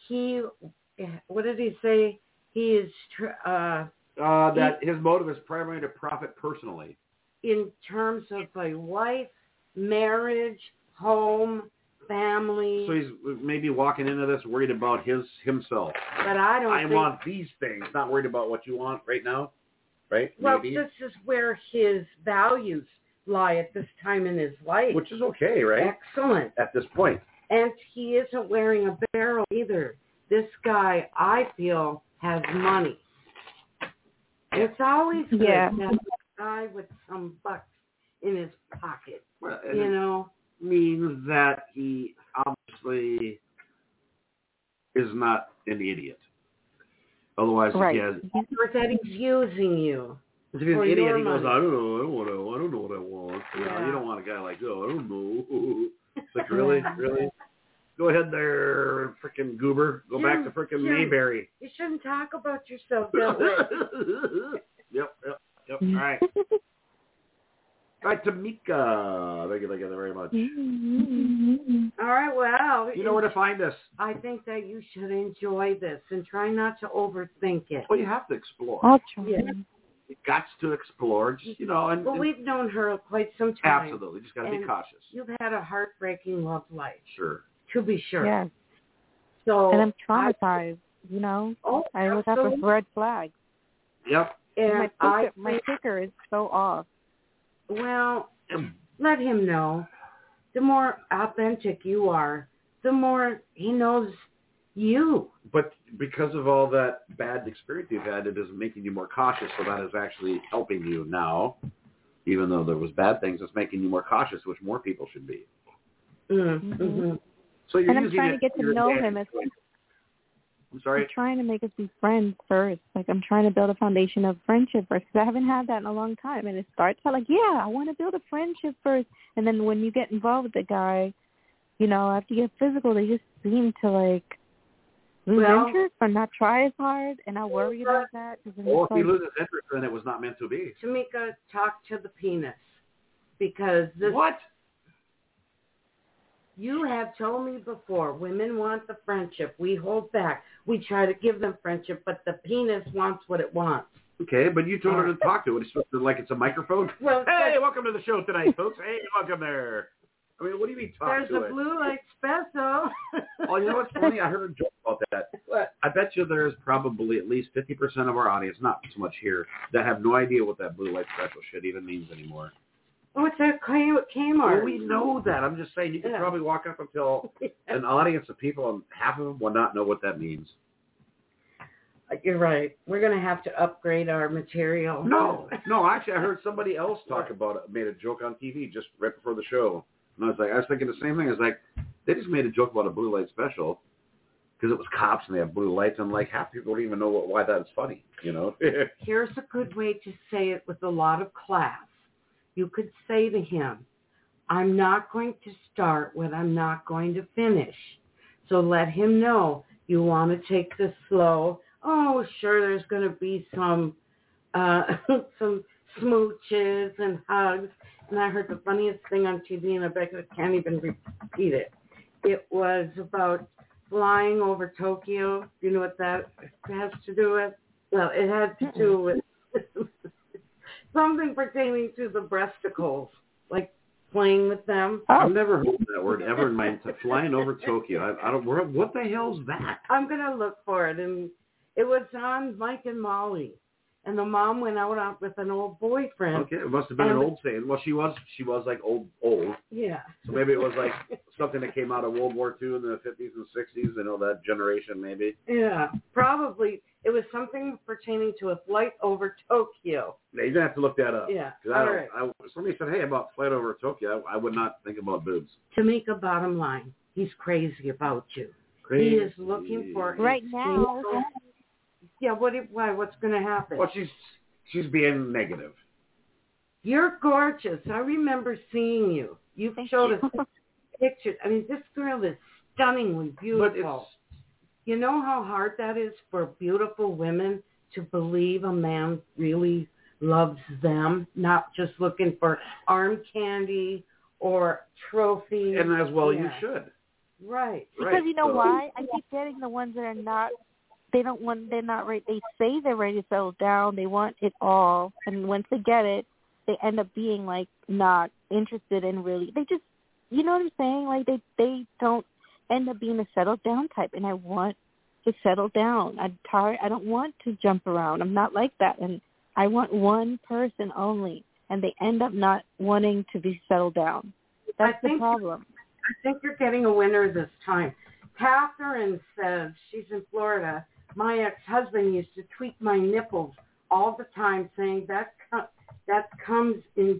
what did he say? He is... that his motive is primarily to profit personally. In terms of a wife, marriage, home, family. So he's maybe walking into this worried about himself. But I want these things, not worried about what you want right now, right? Well, maybe. This is where his values lie at this time in his life. Which is okay, right? Excellent. At this point. And he isn't wearing a barrel either. This guy, I feel, has money. It's always good to have a guy with some bucks in his pocket, Well, means that he obviously is not an idiot. Otherwise, right. Or that he's using you. If he's an idiot, he goes, I don't know what I want. You don't want a guy like, I don't know. It's like, really? Go ahead there, frickin' goober. Go back to frickin' Mayberry. You shouldn't talk about yourself that way. Yep. All right. All right, Tamika. Thank you very much. All right, well. You know where to find us. I think that you should enjoy this and try not to overthink it. Well, you have to explore. I'll try. Yeah. You got to explore, just, and... Well, we've known her quite some time. Absolutely. Just got to be cautious. You've had a heartbreaking love life. Sure. To be sure. Yes. So, and I'm traumatized, Oh, I look up with red flags. Yep. And my ticker is so off. Well, let him know. The more authentic you are, the more he knows you. But because of all that bad experience you've had, it is making you more cautious, so that is actually helping you now. Even though there was bad things, it's making you more cautious, which more people should be. Mm-hmm. So you're I'm trying to get to know him. I'm sorry? I'm trying to make us be friends first. Like, I'm trying to build a foundation of friendship first, because I haven't had that in a long time. And it starts out like, yeah, I want to build a friendship first. And then when you get involved with the guy, after you get physical, they just seem to, like, lose interest or not try as hard. And I worry about that. Well, if you lose interest, then it was not meant to be. Tamika, talk to the penis. Because this... What? You have told me before, women want the friendship. We hold back. We try to give them friendship, but the penis wants what it wants. Okay, but you told her to talk to it. It's supposed to like it's a microphone. Well, hey, welcome to the show tonight, folks. Hey, welcome there. I mean, what do you mean talk to it? There's a blue light special. Oh, you know what's funny? I heard a joke about that. What? I bet you there's probably at least 50% of our audience, not so much here, that have no idea what that blue light special shit even means anymore. What's that Kmart? Well, we know that. I'm just saying you could probably walk up until an audience of people, and half of them will not know what that means. You're right. We're going to have to upgrade our material. No, actually, I heard somebody else talk about it, made a joke on TV just right before the show. And I was thinking the same thing. I was like, they just made a joke about a blue light special because it was cops and they have blue lights. And like half people don't even know why that's funny, Here's a good way to say it with a lot of class. You could say to him, I'm not going to start what I'm not going to finish. So let him know you want to take this slow. Oh, sure, there's going to be some smooches and hugs. And I heard the funniest thing on TV, and I bet I can't even repeat it. It was about flying over Tokyo. You know what that has to do with? Well, it had to do with something pertaining to the breasticles, like playing with them. I've never heard that word ever in my flying over Tokyo. I don't. What the hell's that? I'm gonna look for it, and it was on Mike and Molly, and the mom went out with an old boyfriend. Okay, it must have been an old saying. Well, she was like old. Yeah. So maybe it was like something that came out of World War II in the 50s and 60s. That generation maybe. Yeah, probably. It was something pertaining to a flight over Tokyo. Yeah, you're going to have to look that up. Yeah, all right. Somebody said, hey, about flight over Tokyo, I would not think about boobs. Tamika, bottom line, he's crazy about you. Crazy. He is looking for right now. Yeah, what's going to happen? Well, she's being negative. You're gorgeous. I remember seeing you. You showed us pictures. I mean, this girl is stunningly beautiful. You know how hard that is for beautiful women to believe a man really loves them, not just looking for arm candy or trophies. And as well you should. Right. Because you know why? I keep getting the ones that are not, they're not ready. They say they're ready to settle down. They want it all. And once they get it, they end up being like not interested in really, they just, you know what I'm saying? Like they don't end up being a settled down type, and I want to settle down. I'm tired. I don't want to jump around. I'm not like that, and I want one person only, and they end up not wanting to be settled down. That's the problem. I think you're getting a winner this time. Catherine says, she's in Florida, my ex-husband used to tweak my nipples all the time, saying that come in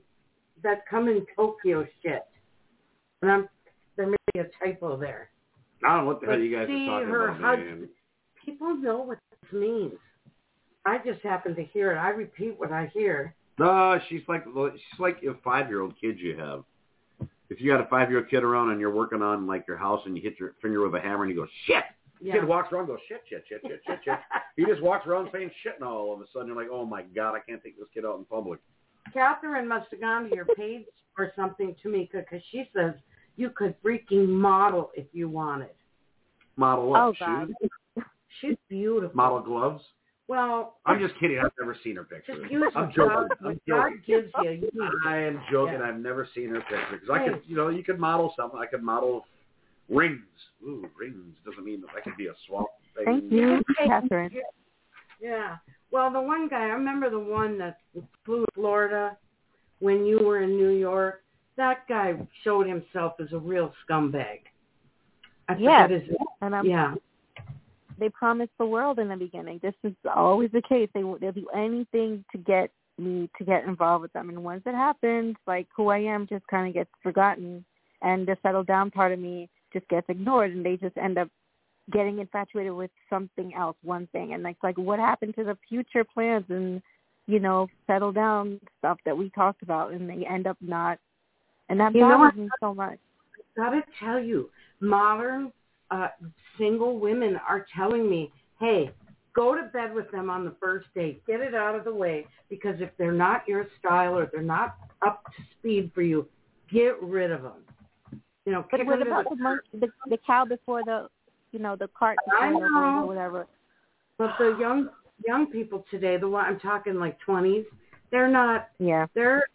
Tokyo shit. And there may be a typo there. I don't know what the hell you guys are talking about, man. People know what this means. I just happen to hear it. I repeat what I hear. No, she's like a 5-year-old kid you have. If you got a 5-year-old kid around and you're working on like your house and you hit your finger with a hammer and you go, shit. Yeah. Kid walks around and goes, shit. He just walks around saying shit, and all of a sudden you're like, oh my God, I can't take this kid out in public. Catherine must have gone to your page or something, Tamika, because she says you could freaking model if you wanted. Model what? Oh, God. Shoes? She's beautiful. Model gloves? Well, I'm just kidding. I've never seen her picture. just use I'm what joking. God gives you. You use I it. am joking. Yeah. I've never seen her picture because I could, you could model something. I could model rings. Ooh, rings doesn't mean that I could be a swamp thing. Thank you, Catherine. Yeah. Well, the one guy, I remember the one that flew to Florida when you were in New York. That guy showed himself as a real scumbag. I forget his name. And yeah. They promised the world in the beginning. This is always the case. They'll do anything to get me to get involved with them. And once it happens, like who I am just kind of gets forgotten, and the settled down part of me just gets ignored, and they just end up getting infatuated with something else, one thing. And it's like, what happened to the future plans and, settle down stuff that we talked about, and they end up not. And that bothers me so much. I got to tell you, modern single women are telling me, hey, go to bed with them on the first date. Get it out of the way, because if they're not your style or they're not up to speed for you, get rid of them. But what about the cow before the cart I before the know. or whatever? But the young people today, the one I'm talking like 20s, they're not. Yeah. They're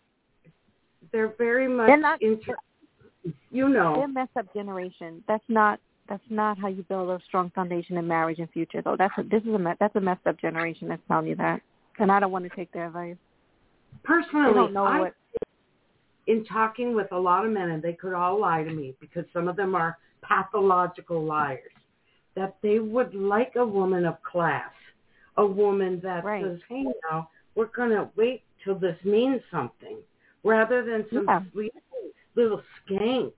very much They're not. They're a messed up generation. That's not how you build a strong foundation in marriage and future, though. That's a messed up generation that's telling you that, and I don't want to take their advice. Personally, I don't know in talking with a lot of men, and they could all lie to me because some of them are pathological liars, that they would like a woman of class, a woman that says, hey, now, we're going to wait till this means something, rather than some sweet little skank,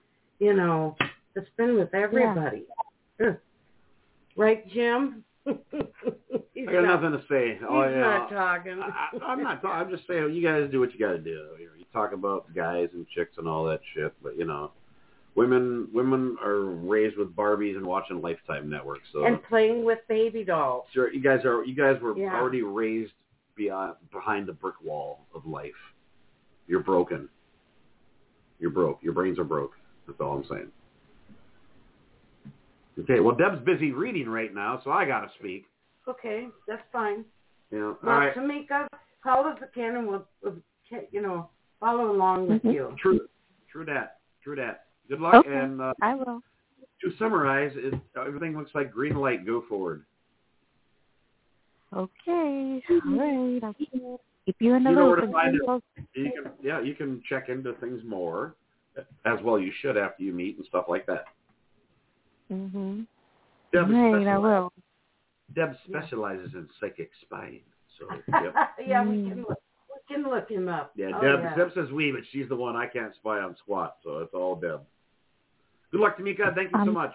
that's been with everybody. Yeah. Right, Jim? I got nothing to say. He's not talking. I'm not talking. I'm just saying, you guys do what you got to do. You talk about guys and chicks and all that shit, but women are raised with Barbies and watching Lifetime Network, so and playing with baby dolls. Sure, you guys were already raised behind the brick wall of life. You're broken. You're broke. Your brains are broke. That's all I'm saying. Okay, well, Deb's busy reading right now, so I got to speak. Okay, that's fine. All right. Tamika, call us again, and we'll follow along with you. True that. Good luck, okay. And I will. To summarize, everything looks like green light. Go forward. Okay, all right. I'll keep you in the loop. You know where to find it. You can check into things more, as well. You should after you meet and stuff like that. Mhm. Right, I will. Deb specializes in psychic spying, so yep. Yeah, we can look him up. Yeah, Deb says we, but she's the one I can't spy on squat, so it's all Deb. Good luck, Tamika. Thank you so much.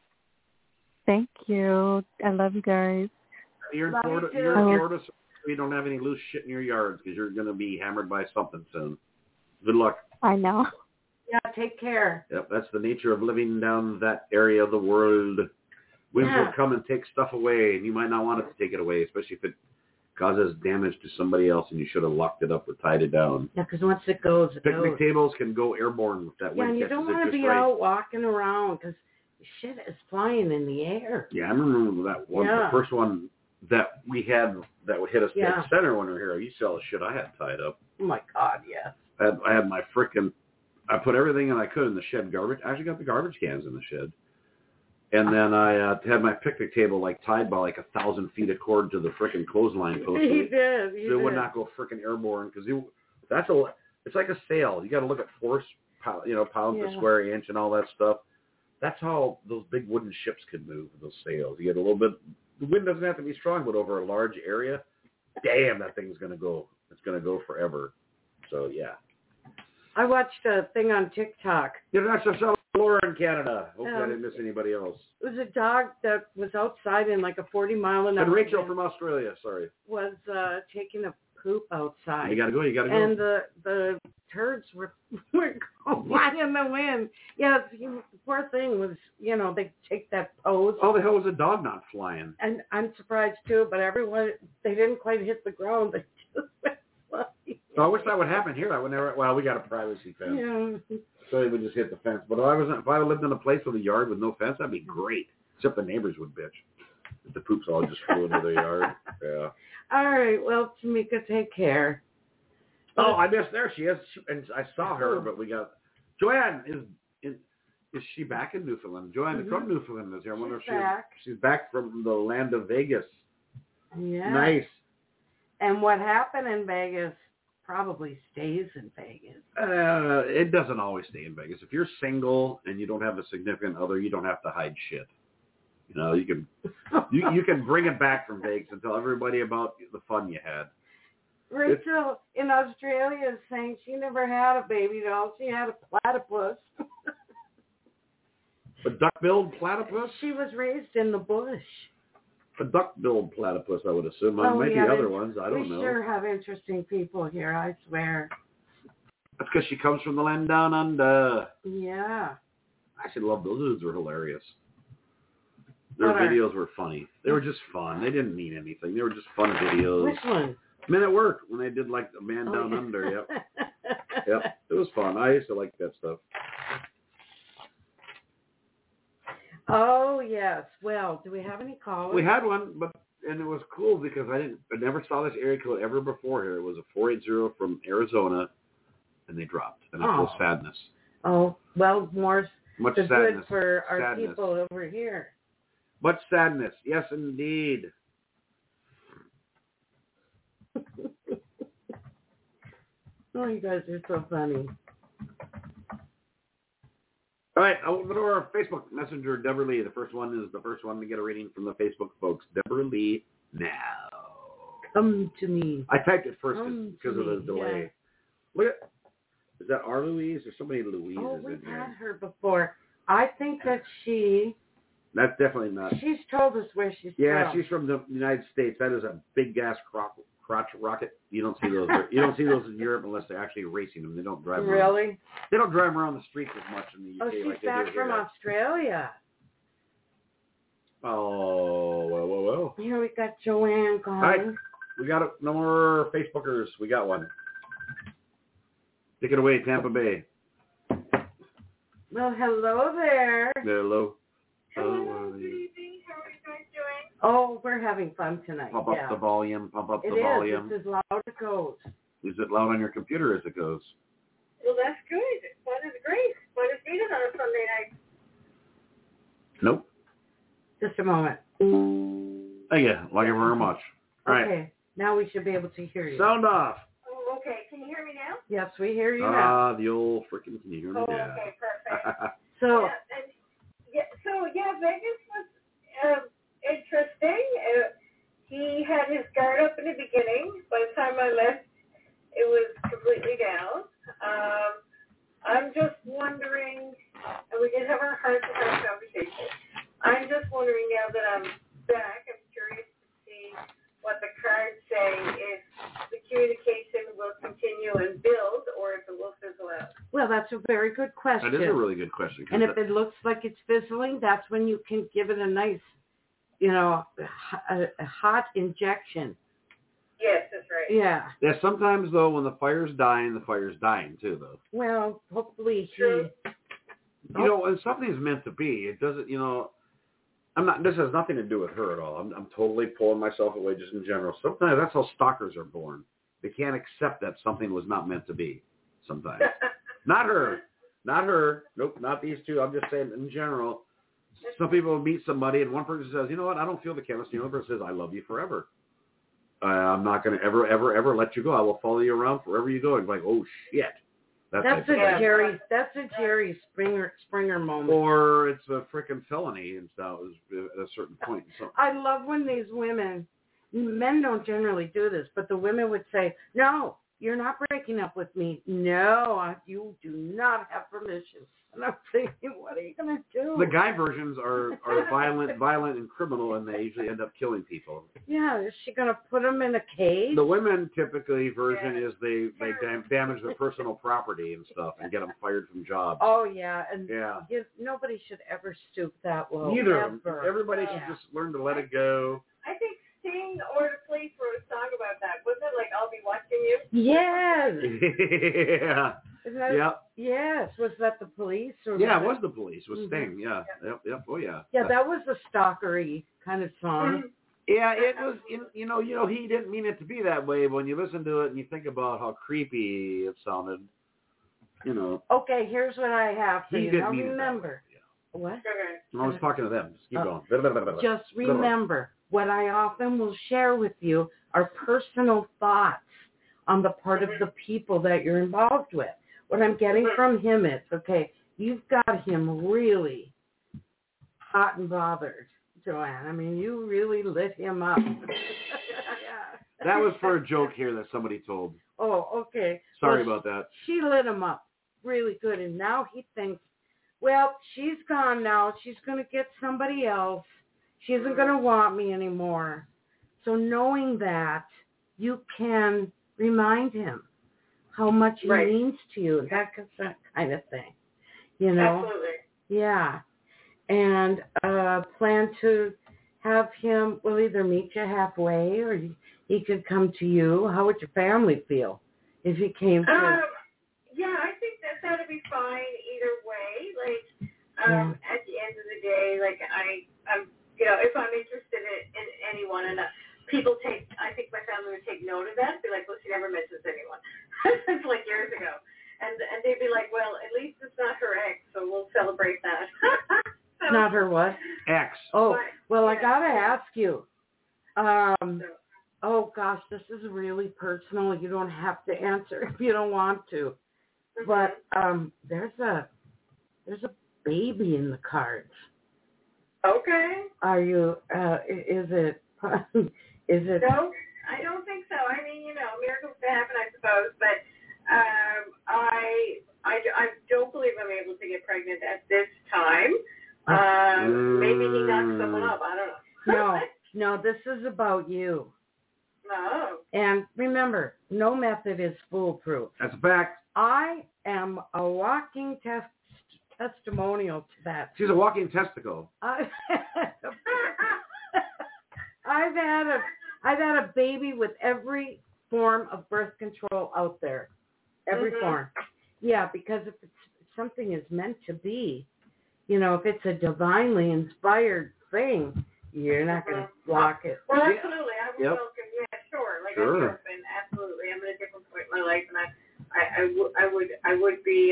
Thank you. I love you guys. You're in Florida, so you don't have any loose shit in your yards because you're going to be hammered by something soon. Good luck. I know. Yeah, take care. Yep, that's the nature of living down that area of the world. Winds will come and take stuff away, and you might not want it to take it away, especially if it causes damage to somebody else and you should have locked it up or tied it down. Yeah, because once it goes, it Picnic goes. tables can go airborne with that wind. Yeah, and you don't want to be out walking around because shit is flying in the air. Yeah, I remember that one, the first one that we had that would hit us dead center when we were here. You saw the shit I had tied up. Oh, my God, yes. I had my I put everything I could in the shed garbage. I actually got the garbage cans in the shed. And then I had my picnic table tied by 1,000 feet of cord to the frickin' clothesline post. He did. So it would not go frickin' airborne because it's like a sail. You got to look at force, pounds per square inch and all that stuff. That's how those big wooden ships could move, those sails. You get a little bit. The wind doesn't have to be strong, but over a large area, damn, that thing's gonna go. It's gonna go forever. So yeah. I watched a thing on TikTok. International Cell Laura in Canada. Hopefully I didn't miss anybody else. It was a dog that was outside in a 40-mile-an-hour. And Rachel from Australia, sorry. Was taking a poop outside. You gotta go. And the turds were going in the wind. Yeah, the poor thing was, they take that pose. Oh, the hell was a dog not flying? And I'm surprised too, but they didn't quite hit the ground. They just went flying. So I wish that would happen here. I would never. Well, we got a privacy fence, so they would just hit the fence. But if I lived in a place with a yard with no fence, that'd be great. Except the neighbors would bitch. If the poops all just flew into their yard. Yeah. All right. Well, Tamika, take care. Oh, I missed there. She is, and I saw her, but we got Joanne is she back in Newfoundland? Joanne from Newfoundland is here. I wonder if she's back from the land of Vegas. Yeah. Nice. And what happened in Vegas probably stays in Vegas. It doesn't always stay in Vegas. If you're single and you don't have a significant other, you don't have to hide shit. You know, you can you can bring it back from Vegas and tell everybody about the fun you had. Rachel in Australia is saying she never had a baby doll. She had a platypus. A duck-billed platypus? She was raised in the bush. A duck-billed platypus, I would assume. Maybe other ones. I don't know. We sure have interesting people here, I swear. That's because she comes from the land down under. Yeah. I actually love those dudes. Were hilarious. Their videos were funny. They were just fun. They didn't mean anything. They were just fun videos. Which one? Men at Work, when they did like the Man Down Under. Yep. Yep. It was fun. I used to like that stuff. Oh, yes. Well, do we have any callers? We had one, and it was cool because I never saw this area code ever before here. It was a 480 from Arizona, and they dropped. And I feel sadness. Oh, well, much sadness. Good for our sadness. people over here. Much sadness. Yes, indeed. Oh, you guys are so funny. All right, I'll go to our Facebook Messenger, Deborah Lee. The first one is the first one to get a reading from the Facebook folks. Deborah Lee, now. Come to me. I typed it first because of the delay. Yeah. Look at, is that our Louise or somebody Louise Oh, is in we've here? had her before. I think that That's definitely not. she's told us where she's from. Yeah, she's from the United States. That is a big gas crotch rocket. You don't see those. You don't see those in Europe unless they're actually racing them. They don't drive around. Really? They don't drive around the streets as much in the UK. Oh, she's like they back do from here. Australia. Oh, well. Here we got Joanne calling. All right, we got no more Facebookers. We got one. Take it away, Tampa Bay. Well, hello there. Hello. Hello, good evening. How are you guys doing? Oh, we're having fun tonight. Pump up the volume. Pump up the It volume. is. It's as loud as it goes. Is it loud on your computer as it goes? Well, that's good. Fun is great. Fun is needed on a Sunday night. Nope. Just a moment. Thank you. Thank you very much. All right. Okay. Now we should be able to hear you. Sound off. Oh, okay. Can you hear me now? Yes, we hear you now. The old freaking can you hear me? Oh, Yeah. okay, perfect. So, Vegas was interesting. He had his guard up in the beginning. By the time I left, it was completely down. I'm just wondering, and we did have our heart-to-heart conversation. I'm just wondering now that I'm back, I'm curious to see what the cards say, if the communication will continue and build or if it will fizzle out. well, that's a very good question. That is a really good question. And if it looks like it's fizzling, that's when you can give it a nice, a hot injection. Yes, that's right. Yeah. Yeah, sometimes, though, when the fire's dying too, though. Well, hopefully True. And something's meant to be. It doesn't, this has nothing to do with her at all. I'm totally pulling myself away just in general. Sometimes that's how stalkers are born. They can't accept that something was not meant to be sometimes. Not her. Not her. Nope, not these two. I'm just saying in general. Some people meet somebody and one person says, you know what, I don't feel the chemistry. The other person says, I love you forever. I'm not going to ever let you go. I will follow you around wherever you go. And like, oh, shit. That's a Jerry Springer moment. Or it's a freaking felony and stuff at a certain point. So, I love when these women, men don't generally do this, but the women would say, no, you're not breaking up with me. No, you do not have permission. And I'm thinking, what are you going to do? the guy versions are violent and criminal, and they usually end up killing people. Yeah, is she going to put them in a cage? The women typically version is they damage their personal property and stuff and get them fired from jobs. Oh, yeah. And Yeah. Nobody should ever stoop that low. Neither. Ever. Everybody should just learn to let it go. I think Sting ordered to play for a song about that. Wasn't it like I'll Be Watching watching you? Yes. Yeah. Isn't that, Yep. Yes. Was that the police? Or Yeah, it was was the police. It was Sting. Yeah. Yep. Oh, yeah. Yeah, that was a stalkery kind of song. Yeah, it was. You know, he didn't mean it to be that way. But when you listen to it and you think about how creepy it sounded, you know. Okay, here's what I have for He you. didn't Now mean it that way. remember. What? Okay. I was talking to them. Just keep going. Just remember, what I often will share with you are personal thoughts on the part of the people that you're involved with. What I'm getting from him is, okay, you've got him really hot and bothered, Joanne. I mean, you really lit him up. That was for a joke here that somebody told. Oh, okay. Sorry about that. She lit him up really good, and now he thinks, well, she's gone now. She's going to get somebody else. She isn't going to want me anymore. So knowing that, you can remind him how much he means to you, that kind of thing. You know? Absolutely. Yeah. And plan to have him, well, either meet you halfway or he could come to you. How would your family feel if he came to... Yeah, I think that'd be fine either way. Like, at the end of the day, like I'm, you know, if I'm interested in anyone, and I think my family would take note of that. Be like, well, she never mentions anyone. It's like years ago, and they'd be like, well, at least it's not her ex, so we'll celebrate that. So, not her what? Ex. Oh, but, well, I gotta ask you. Oh gosh, this is really personal. You don't have to answer if you don't want to. But there's a baby in the cards. Okay. Are you? Is it? No, I don't think so. I mean, you know, miracles can happen, I suppose, but I don't believe I'm able to get pregnant at this time. Maybe he knocked someone up. I don't know. No, this is about you. Oh. And remember, no method is foolproof. That's a fact. I am a walking testimonial to that. She's a walking testicle. I've had a baby with every form of birth control out there. Every form. Yeah, because if something is meant to be, you know, if it's a divinely inspired thing, you're not going to block it. Well, absolutely. I would welcome. Yeah, sure. Like I'm open. Absolutely. I'm at a different point in my life, and I would be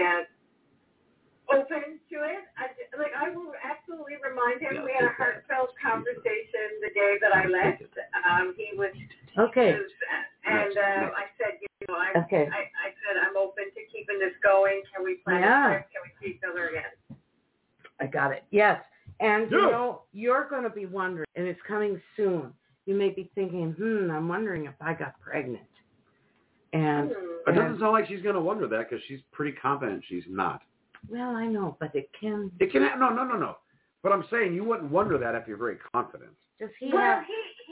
open to it. I will absolutely remind him. We had a heartfelt conversation the day that I left. He was okay, and I said, you know, I said I'm open to keeping this going. Can we plan a trip? Can we see each other again? I got it. Yes. And, you know, you're going to be wondering, and it's coming soon. You may be thinking, I'm wondering if I got pregnant. And it doesn't sound like she's going to wonder that because she's pretty confident she's not. Well, I know, but it can. It can. No. But I'm saying you wouldn't wonder that if you're very confident. Does he well, have...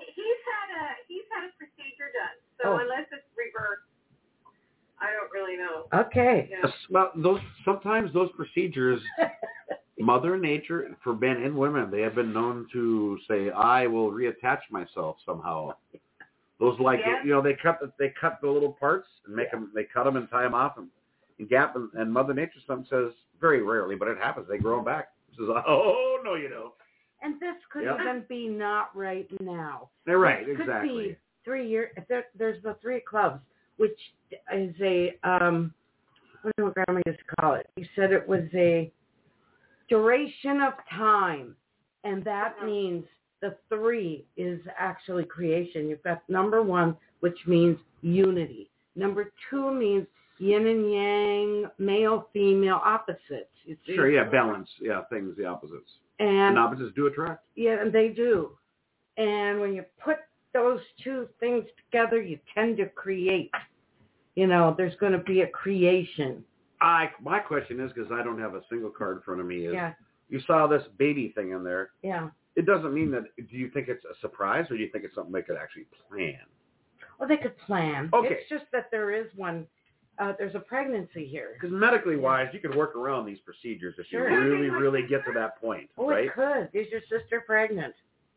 he's had a procedure done. So unless it's reversed, I don't really know. Okay. Yeah. Well, sometimes those procedures... Mother Nature, for men and women, they have been known to say, "I will reattach myself somehow." Those you know, they cut the little parts and make them. They cut them and tie them off and gap. And Mother Nature sometimes says, very rarely, but it happens. They grow them back. She says, "Oh no, you don't." And this could even be not right now. They're right, this exactly. Could be 3 years. There's the 3 clubs, which is a what did Grandma used to call it? He said it was a duration of time, and that means the 3 is actually creation. You've got number 1, which means unity. Number 2 means yin and yang, male, female, opposites. You see? Sure, balance. Things, the opposites. And opposites do attract. Yeah, and they do. And when you put those 2 things together, you tend to create. You know, there's going to be a creation. My question is, because I don't have a single card in front of me, is you saw this baby thing in there. Yeah. It doesn't mean that, do you think it's a surprise, or do you think it's something they could actually plan? Well, they could plan. Okay. It's just that there is one, there's a pregnancy here. Because medically wise, you could work around these procedures if you really, really get to that point, right? It could. Is your sister pregnant?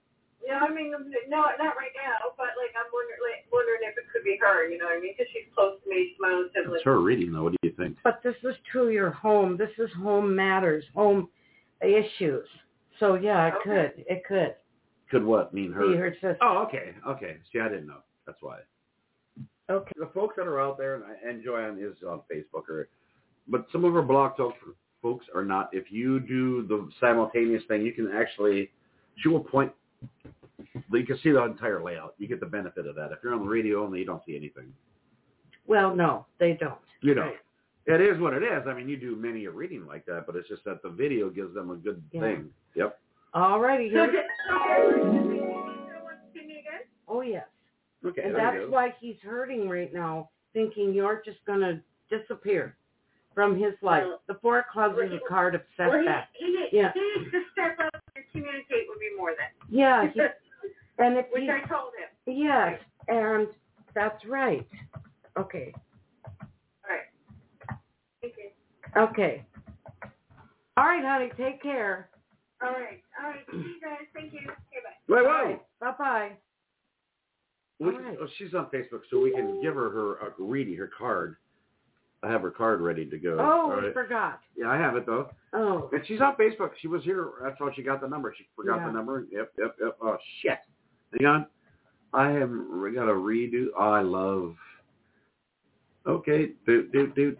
Yeah, I mean, no, not right now, but like I'm wondering if it could be her. You know what I mean? Because she's close to me, she's my own sibling. It's her reading, though. What do you think? But this is to your home. This is home matters, home issues. So yeah, it could. Could what mean her? Be her sister. Oh, okay. See, I didn't know. That's why. Okay. The folks that are out there, and Joanne is on Facebook, but some of our Blog Talk folks are not. If you do the simultaneous thing, you can actually, she will point, you can see the entire layout. You get the benefit of that. If you're on the radio only, you don't see anything. Well, no, they don't. You don't. Right. It is what it is. I mean, you do many a reading like that, but it's just that the video gives them a good thing. Yep. All righty. So, want to see me again? Oh, yes. Okay. And that's why he's hurting right now, thinking you're just going to disappear from his life. The Four of Clubs is a card of setback. He needs to step up and communicate with me more then. Yeah. And if Which I told him. Yes, and that's right. Okay. All right. Thank you. Okay. All right, honey. Take care. All right. See you guys. Thank you. Okay, bye. Wait. Right. Bye-bye. She's on Facebook, so we can give her reading, her card. I have her card ready to go. Oh, we forgot. Yeah, I have it, though. Oh. And she's on Facebook. She was here. That's how she got the number. She forgot the number. Yep. Oh, shit. Hang on. We got to redo. Oh, I love. Okay. Do.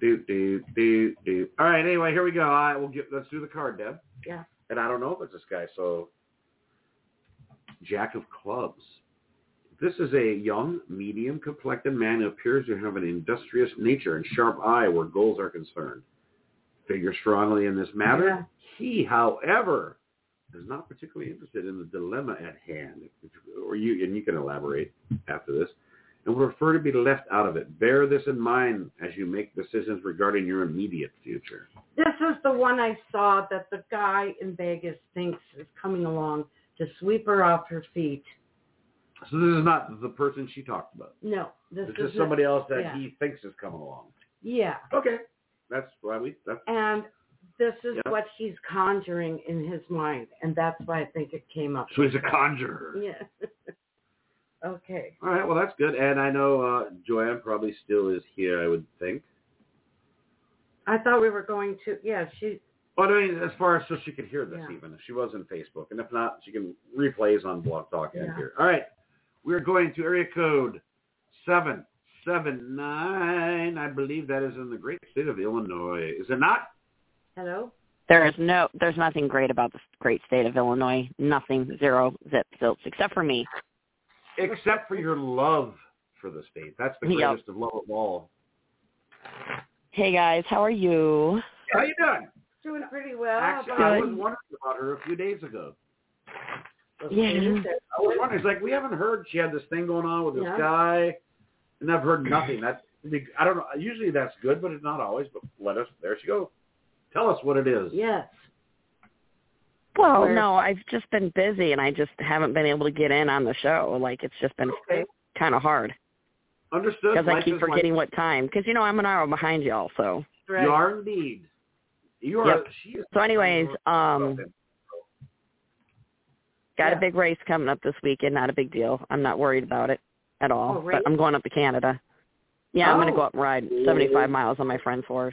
All right. Anyway, here we go. Let's do the card, Deb. Yeah. And I don't know if it's this guy. So, Jack of Clubs. This is a young, medium-complected man who appears to have an industrious nature and sharp eye where goals are concerned. Figure strongly in this matter. Yeah. He, however, is not particularly interested in the dilemma at hand, and you can elaborate after this, and would prefer to be left out of it. Bear this in mind as you make decisions regarding your immediate future. This is the one I saw that the guy in Vegas thinks is coming along to sweep her off her feet. So this is not the person she talked about. No. This is somebody else that he thinks is coming along. Yeah. Okay. That's why And this is what he's conjuring in his mind, and that's why I think it came up. So he's a conjurer. Yeah. Okay. All right, well, that's good. And I know Joanne probably still is here, I would think. I thought we were going to, she... Well, I mean, as far as so she could hear this even, if she was in Facebook. And if not, she can replays on Blog Talk and here. All right, we're going to area code 779. I believe that is in the great state of Illinois. Is it not? Hello? There's nothing great about the great state of Illinois. Nothing, zero, zilch, except for me. Except for your love for the state. That's the greatest of love of all. Hey, guys. How are you? How you doing? Doing pretty well. Actually, I was wondering about her a few days ago. Yeah. I was wondering. It's like, we haven't heard she had this thing going on with this guy, and I've heard nothing. I don't know. Usually that's good, but it's not always. But there she goes. Tell us what it is. Yes. Well, no, I've just been busy, and I just haven't been able to get in on the show. Like, it's just been kind of hard. Understood. Because I keep forgetting what time. Because, I'm an hour behind y'all, so. Right. You are indeed. You are. Yep. So anyways, got a big race coming up this weekend. Not a big deal. I'm not worried about it at all. But I'm going up to Canada. Yeah, I'm going to go up and ride 75 miles on my friend's horse.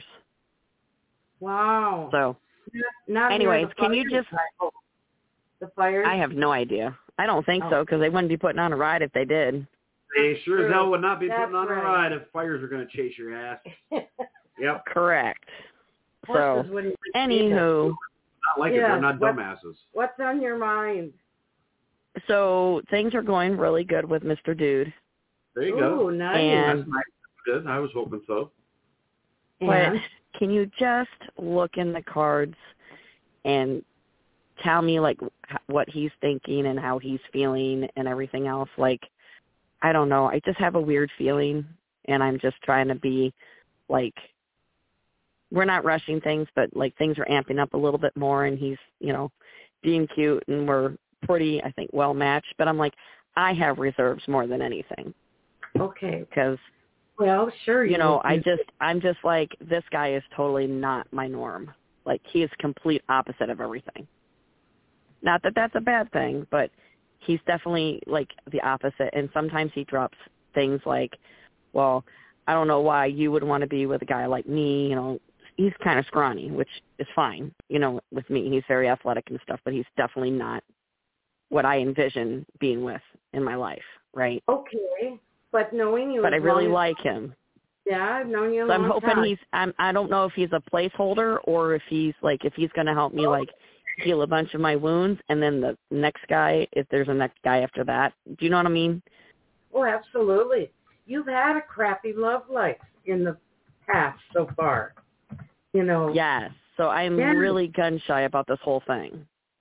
Wow. So, not anyways, can you just... The fires? I have no idea. I don't think so, because they wouldn't be putting on a ride if they did. They sure as hell would not be putting on a ride if fires are going to chase your ass. Yep. Correct. So, anywho. Not like it. They're not dumbasses. What's on your mind? So, things are going really good with Mr. Dude. There you go. Nice. And that's nice. Good. I was hoping so. But can you just look in the cards and tell me, like, what he's thinking and how he's feeling and everything else? Like, I don't know. I just have a weird feeling, and I'm just trying to be, like, we're not rushing things, but, like, things are amping up a little bit more, and he's, being cute, and we're pretty, I think, well-matched. But I'm like, I have reserves more than anything. Okay. Because, well, sure. I'm just like, this guy is totally not my norm. Like, he is complete opposite of everything. Not that that's a bad thing, but he's definitely like the opposite. And sometimes he drops things like, well, I don't know why you would want to be with a guy like me. You know, he's kind of scrawny, which is fine. You know, with me, he's very athletic and stuff, but he's definitely not what I envision being with in my life, right? Okay, but knowing you, but I really like him. Yeah, I've known you a so long I'm hoping time. I don't know if he's a placeholder or if he's going to help me like heal a bunch of my wounds, and then the next guy, if there's a next guy after that. Do you know what I mean? Oh, absolutely. You've had a crappy love life in the past so far, you know. Yes. So I'm really gun shy about this whole thing.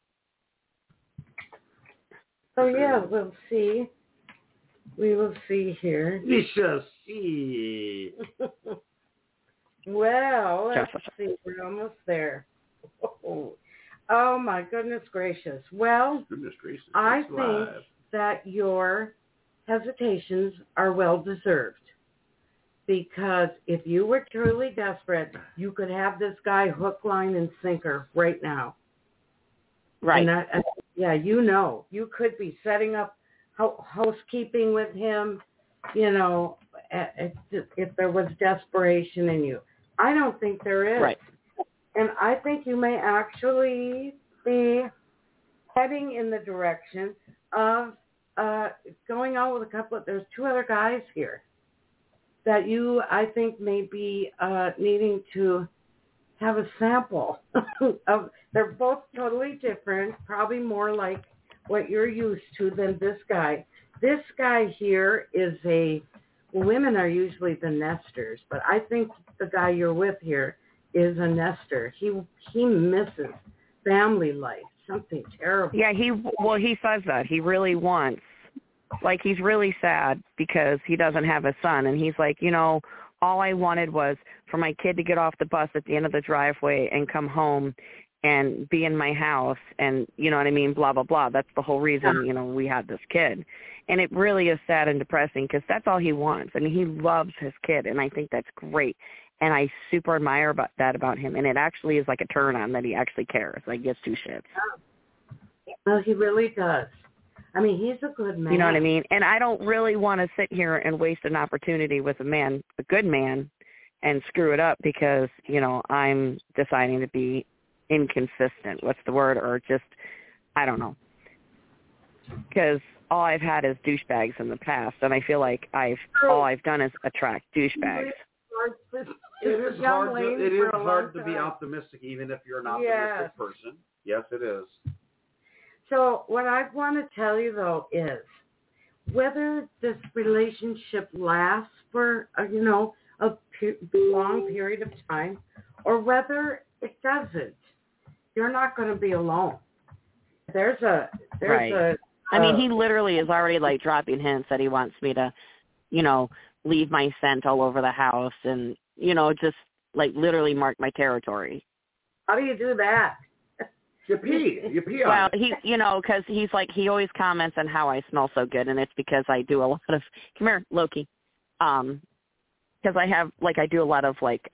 So yeah, we'll see. We will see here. We shall see. Well, let's see. We're almost there. Oh my goodness gracious. Well, I think that your hesitations are well deserved. Because if you were truly desperate, you could have this guy hook, line, and sinker right now. Right. And yeah, you know, you could be setting up housekeeping with him, you know, if there was desperation in you. I don't think there is. Right. And I think you may actually be heading in the direction of going out with there's 2 other guys here that you, I think, may be needing to have a sample of. They're both totally different, probably more like what you're used to than this guy. This guy here is women are usually the nesters, but I think the guy you're with here is a nester. He misses family life, something terrible. Yeah, he says that. He really wants, like, he's really sad because he doesn't have a son, and he's like, you know, all I wanted was for my kid to get off the bus at the end of the driveway and come home and be in my house and, you know what I mean, blah, blah, blah. That's the whole reason, you know, we had this kid. And it really is sad and depressing because that's all he wants. I mean, he loves his kid, and I think that's great. And I super admire that about him. And it actually is like a turn on that he actually cares. Like, gives 2 shits. Well, he really does. I mean, he's a good man. You know what I mean? And I don't really want to sit here and waste an opportunity with a good man, and screw it up because, you know, I'm deciding to be inconsistent. What's the word? Or just, I don't know. Because all I've had is douchebags in the past, and I feel like all I've done is attract douchebags. It is hard to be optimistic, even if you're an optimistic person. Yes, it is. So what I want to tell you, though, is whether this relationship lasts for, a long period of time, or whether it doesn't, you're not going to be alone. I mean, he literally is already, like, dropping hints that he wants me to, you know, leave my scent all over the house and, you know, just, like, literally mark my territory. How do you do that? You pee on well, it. he, you know, because he's like, he always comments on how I smell so good, and it's because I do a lot of, come here, Loki, because I do a lot of, like,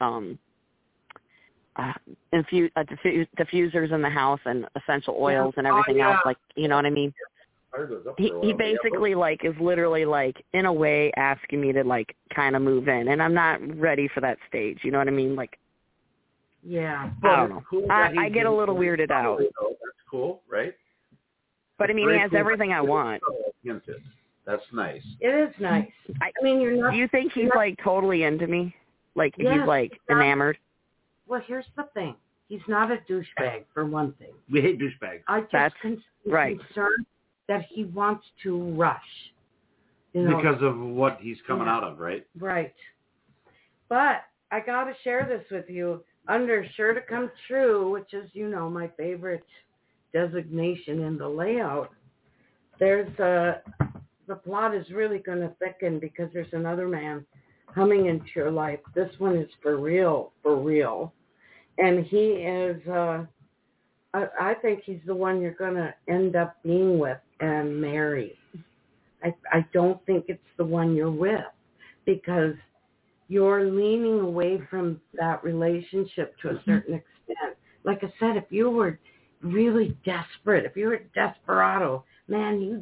diffusers in the house and essential oils and everything else, like, you know what I mean? He basically, like, is literally, like, in a way asking me to, like, kind of move in, and I'm not ready for that stage, you know what I mean? Like, yeah. I don't know. Cool I get a little weirded out. That's cool, right? But, I mean, he has everything I want. That's nice. It is nice. I mean, you're not... Do you think he's, like, totally into me? Like, he's, like, enamored? Well, here's the thing. He's not a douchebag, for one thing. We hate douchebags. I just concerned that he wants to rush. You know, because of what he's coming out of, right? Right. But I got to share this with you. Under Sure to Come True, which is, you know, my favorite designation in the layout, there's the plot is really going to thicken because there's another man coming into your life. This one is for real. And he is, I think he's the one you're going to end up being with and marry. I don't think it's the one you're with because you're leaning away from that relationship to a certain extent. Like I said, if you were really desperate, if you were a desperado, man,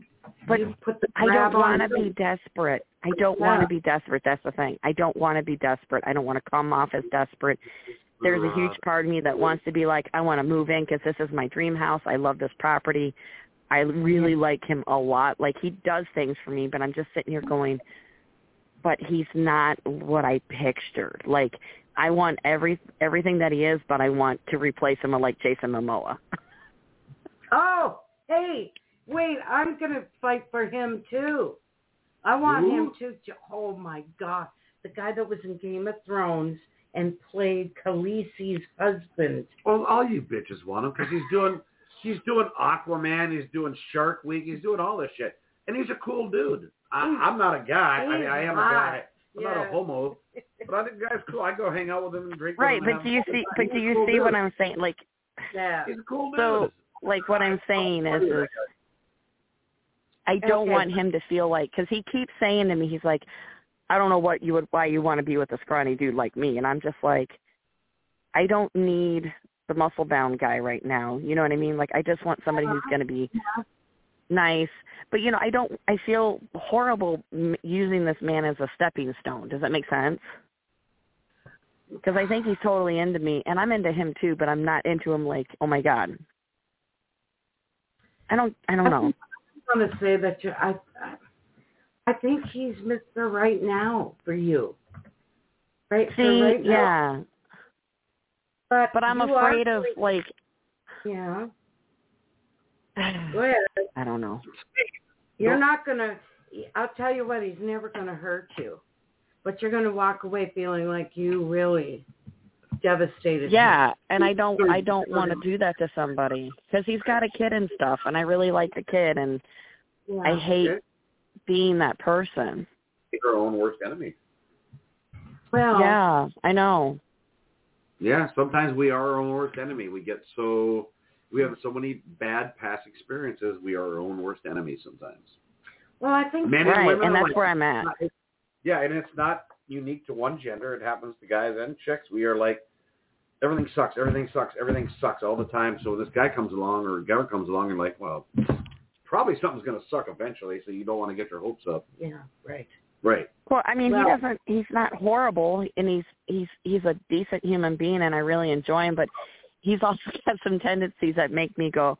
But you put the I don't grab on want to be desperate. I don't want to be desperate. That's the thing. I don't want to be desperate. I don't want to come off as desperate. There's a huge part of me that wants to be like, I want to move in because this is my dream house. I love this property. I really like him a lot. Like, he does things for me, but I'm just sitting here going, but he's not what I pictured. Like, I want everything that he is, but I want to replace him with, like, Jason Momoa. Oh, hey, wait, I'm going to fight for him, too. I want him to, oh, my God. The guy that was in Game of Thrones and played Khaleesi's husband. Well, all you bitches want him because he's doing Aquaman, he's doing Shark Week, he's doing all this shit. And he's a cool dude. I'm not a guy. I mean, I am a guy. I'm not a homo. But I think the guy's cool. I go hang out with him and drink with him. Right, but do you see what I'm saying? Like, he's a cool dude. So, like, what I'm saying is I don't want him to feel like, because he keeps saying to me, he's like, I don't know why you want to be with a scrawny dude like me. And I'm just like, I don't need the muscle-bound guy right now. You know what I mean? Like, I just want somebody who's going to be nice. But, you know, I feel horrible using this man as a stepping stone. Does that make sense? Because I think he's totally into me, and I'm into him too, but I'm not into him like, oh my God. I don't know. I want to say that I think he's Mr. Right Now for you. Right? See, right now. Yeah. But I'm afraid of, like... Yeah. Go ahead. I don't know. You're not going to... I'll tell you what, he's never going to hurt you. But you're going to walk away feeling like you really devastated him. And I don't want to do that to somebody. Because he's got a kid and stuff, and I really like the kid, and I hate being that person. You're our own worst enemy. Well... Yeah, I know. Yeah, sometimes we are our own worst enemy. We have so many bad past experiences. We are our own worst enemies sometimes. Well, I think men and women, and that's where I'm at. Yeah, and it's not unique to one gender. It happens to guys and chicks. We are like, everything sucks all the time. So when this guy comes along or a girl comes along, you're like, well, probably something's going to suck eventually, so you don't want to get your hopes up. Yeah, right. Right. Well, I mean, he's not horrible, and he's a decent human being, and I really enjoy him, but he's also got some tendencies that make me go,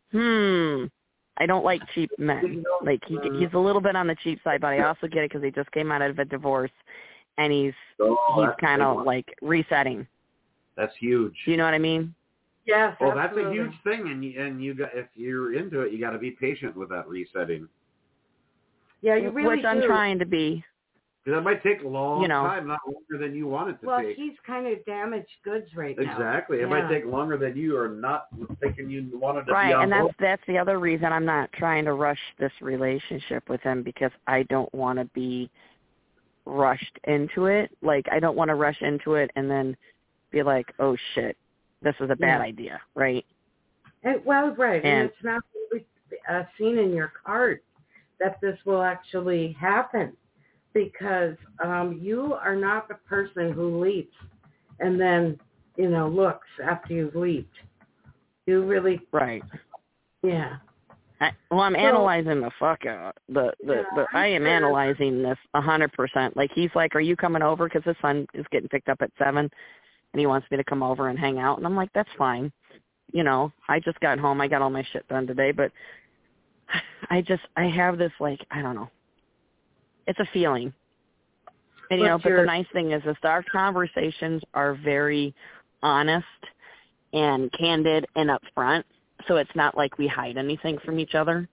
I don't like cheap men. Like, he's a little bit on the cheap side, but I also get it because he just came out of a divorce, and he's kind of like resetting. That's huge. You know what I mean? Yes. Well, that's a huge thing, and you got, if you're into it, you got to be patient with that resetting. Yeah, you really Which I'm trying to be. Because that might take a long time, not longer than you want it to take. Well, he's kind of damaged goods right now. Exactly. It might take longer than you are not thinking you wanted to be on Right, and board. that's the other reason I'm not trying to rush this relationship with him, because I don't want to be rushed into it. Like, I don't want to rush into it and then be like, oh, shit, this was a bad idea, right? Right. And it's not really seen in your cards that this will actually happen, because you are not the person who leaps and then, looks after you've leaped. You really... Right. Yeah. I'm analyzing the fuck out. I am analyzing this 100%. Like, he's like, are you coming over? Because his son is getting picked up at 7, and he wants me to come over and hang out. And I'm like, that's fine. I just got home. I got all my shit done today, but I have this, like, I don't know. It's a feeling. And, but the nice thing is our conversations are very honest and candid and upfront. So it's not like we hide anything from each other.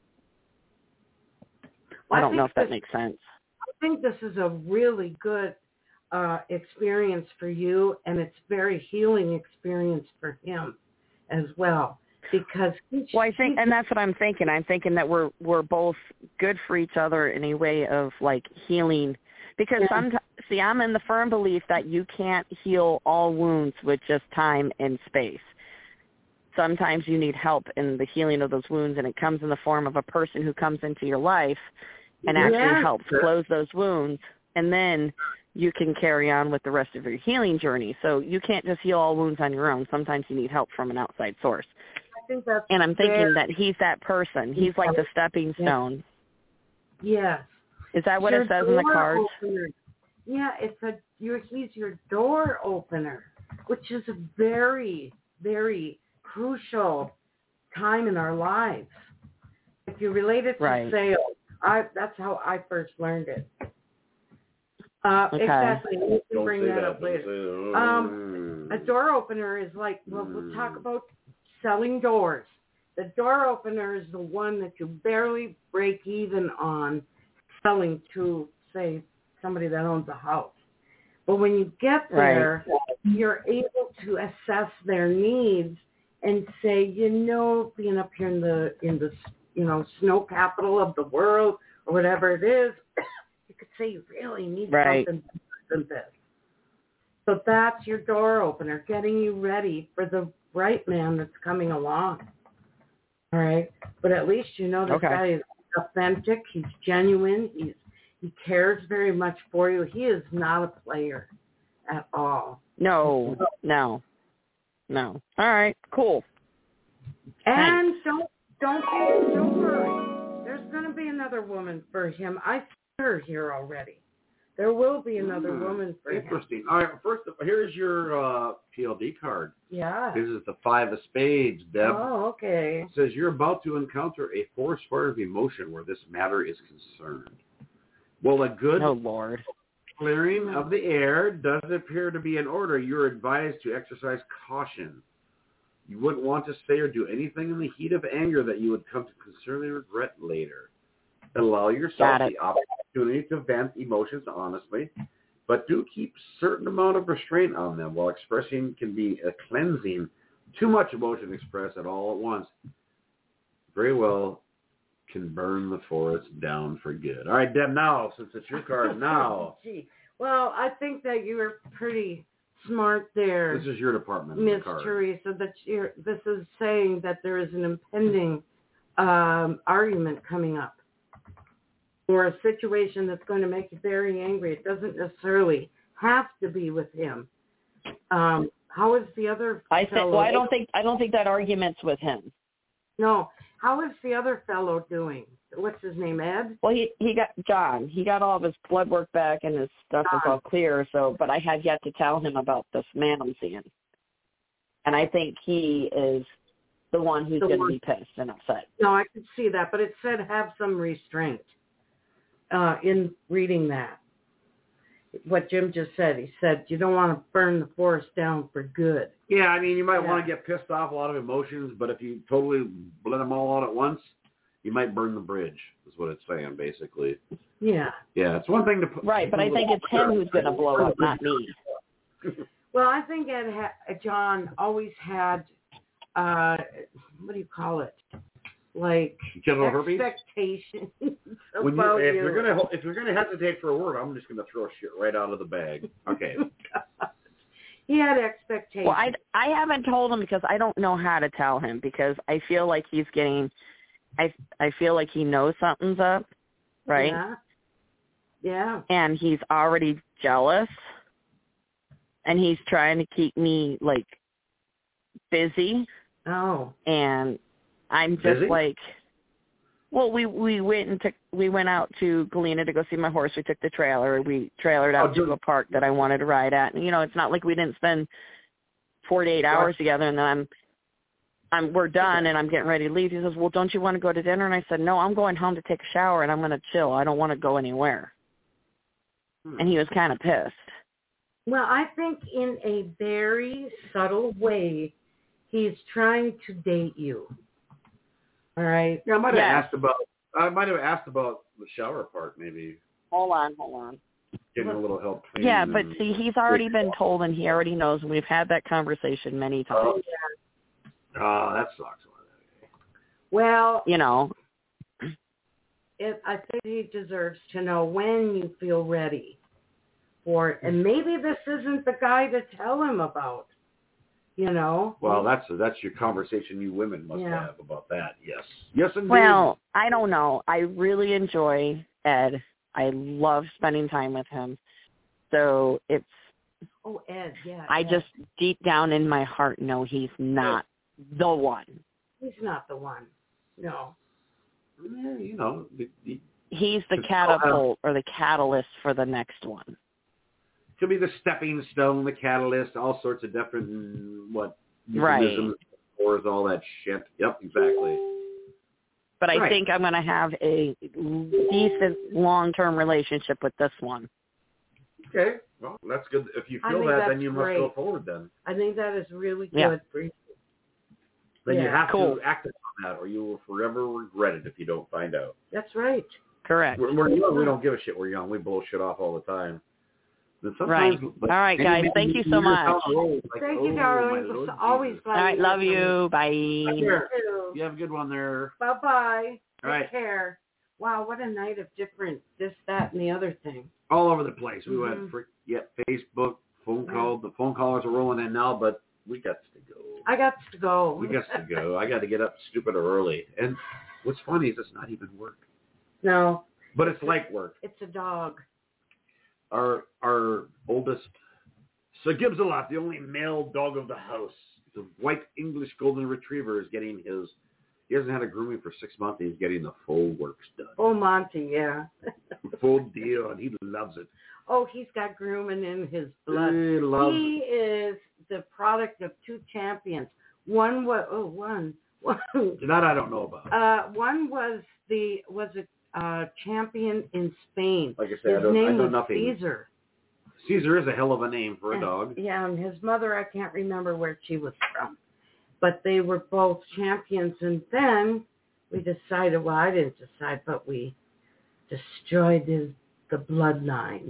I don't know if that makes sense. I think this is a really good experience for you, and it's a very healing experience for him as well. Because I think, and that's what I'm thinking. I'm thinking that we're both good for each other in a way of, like, healing. Because I'm in the firm belief that you can't heal all wounds with just time and space. Sometimes you need help in the healing of those wounds, and it comes in the form of a person who comes into your life and actually helps close those wounds, and then you can carry on with the rest of your healing journey. So you can't just heal all wounds on your own. Sometimes you need help from an outside source. And I'm thinking that he's that person. He's like the stepping stone. Yes. Is that what it says in the cards? Opener. Yeah, he's your door opener, which is a very, very crucial time in our lives. If you relate it to sales, that's how I first learned it. Okay. Exactly. You can bring that up Don't say later. A door opener is like, we'll talk about selling doors. The door opener is the one that you barely break even on selling to, say, somebody that owns a house. But when you get there, you're able to assess their needs and say, being up here in the snow capital of the world or whatever it is, you could say you really need something than this. So that's your door opener, getting you ready for the right man that's coming along. All right? But at least this guy is authentic. He's genuine. He cares very much for you. He is not a player at all. No. All right, cool. And don't worry. There's going to be another woman for him. I see her here already. There will be another woman for him. Interesting. All right, first, here's your PLD card. Yeah. This is the 5 of Spades, Deb. Oh, okay. It says you're about to encounter a forest fire of emotion where this matter is concerned. Well, a good clearing of the air does appear to be in order. You're advised to exercise caution. You wouldn't want to say or do anything in the heat of anger that you would come to considerably regret later. Allow yourself the opportunity to vent emotions honestly, but do keep a certain amount of restraint on them. While expressing can be a cleansing, too much emotion expressed at all at once very well can burn the forest down for good. All right, Deb, now, since it's your card now. Gee. Well, I think that you were pretty smart there. This is your department, Miss Teresa. This is saying that there is an impending argument coming up, or a situation that's going to make you very angry. It doesn't necessarily have to be with him. How is the other fellow? Well, I don't think that argument's with him. No. How is the other fellow doing? What's his name, Ed? Well, he got John. He got all of his blood work back and his stuff is all clear. So, but I have yet to tell him about this man I'm seeing, and I think he is the one who's going to be pissed and upset. No, I could see that, but it said have some restraint. In reading that, what Jim just said, he said you don't want to burn the forest down for good. Yeah, I mean, you might want to get pissed off, a lot of emotions, but if you totally let them all out at once, you might burn the bridge, is what it's saying, basically. Yeah. Yeah, it's one thing to put... Right, but I think it's him who's going to blow up, not me. Well, I think John always had, what do you call it? Like expectations about if you're gonna hesitate for a word, I'm just gonna throw shit right out of the bag. Okay. He had expectations. Well, I haven't told him because I don't know how to tell him, because I feel like he's getting, I feel like he knows something's up, right? Yeah. And he's already jealous, and he's trying to keep me like busy. Oh. And I'm just like, well, we went out to Galena to go see my horse. We took the trailer. We trailered out to a park that I wanted to ride at. And, it's not like we didn't spend 48 hours together. And then we're done and I'm getting ready to leave. He says, well, don't you want to go to dinner? And I said, no, I'm going home to take a shower and I'm going to chill. I don't want to go anywhere. And he was kind of pissed. Well, I think in a very subtle way, he's trying to date you. All right. Yeah, I might have asked about the shower part, maybe. Hold on. Getting a little help. Yeah, but see, he's already been told, and he already knows, and we've had that conversation many times. Oh, yeah. Oh, that sucks. Well, I think he deserves to know when you feel ready for it. And maybe this isn't the guy to tell him about, you know. Well, that's your conversation you women must have about that. Yes. Yes, indeed. Well, I don't know. I really enjoy Ed. I love spending time with him. So it's... Oh, Ed, yeah. I just deep down in my heart know he's not the one. He's not the one. No. Yeah, you know, he's the catapult or the catalyst for the next one. Could be the stepping stone, the catalyst, all sorts of different Right. Or all that shit. Yep, exactly. But I think I'm going to have a decent long-term relationship with this one. Okay, well, that's good. If you feel that, then you must go forward then. I think that is really good for you. Then you have to act on that, or you will forever regret it if you don't find out. That's right. Correct. We're young. We don't give a shit. We're young. We blow shit off all the time. Right. All right, guys. Thank you so much. Thank you, darling. It's always glad. All right. Love you. Bye. You have a good one there. Bye-bye. Take care. Wow, what a night of different this, that, and the other thing. All over the place. We went Facebook, phone call. The phone callers are rolling in now, but we got to go. I got to go. We got to go. I got to get up stupid early. And what's funny is it's not even work. No. But it's like work. It's a dog. Our oldest, Sir Gibbs-a-Lot, the only male dog of the house, the white English golden retriever, is getting his. He hasn't had a grooming for 6 months. He's getting the full works done. Oh, Monty, yeah. Full deal, and he loves it. Oh, he's got grooming in his blood. He is the product of two champions. One was that I don't know about. One was a champion in Spain. Like I said, I know nothing. Caesar. Caesar is a hell of a name for a dog. Yeah, and his mother, I can't remember where she was from. But they were both champions. And then we decided, well, I didn't decide, but we destroyed the bloodline.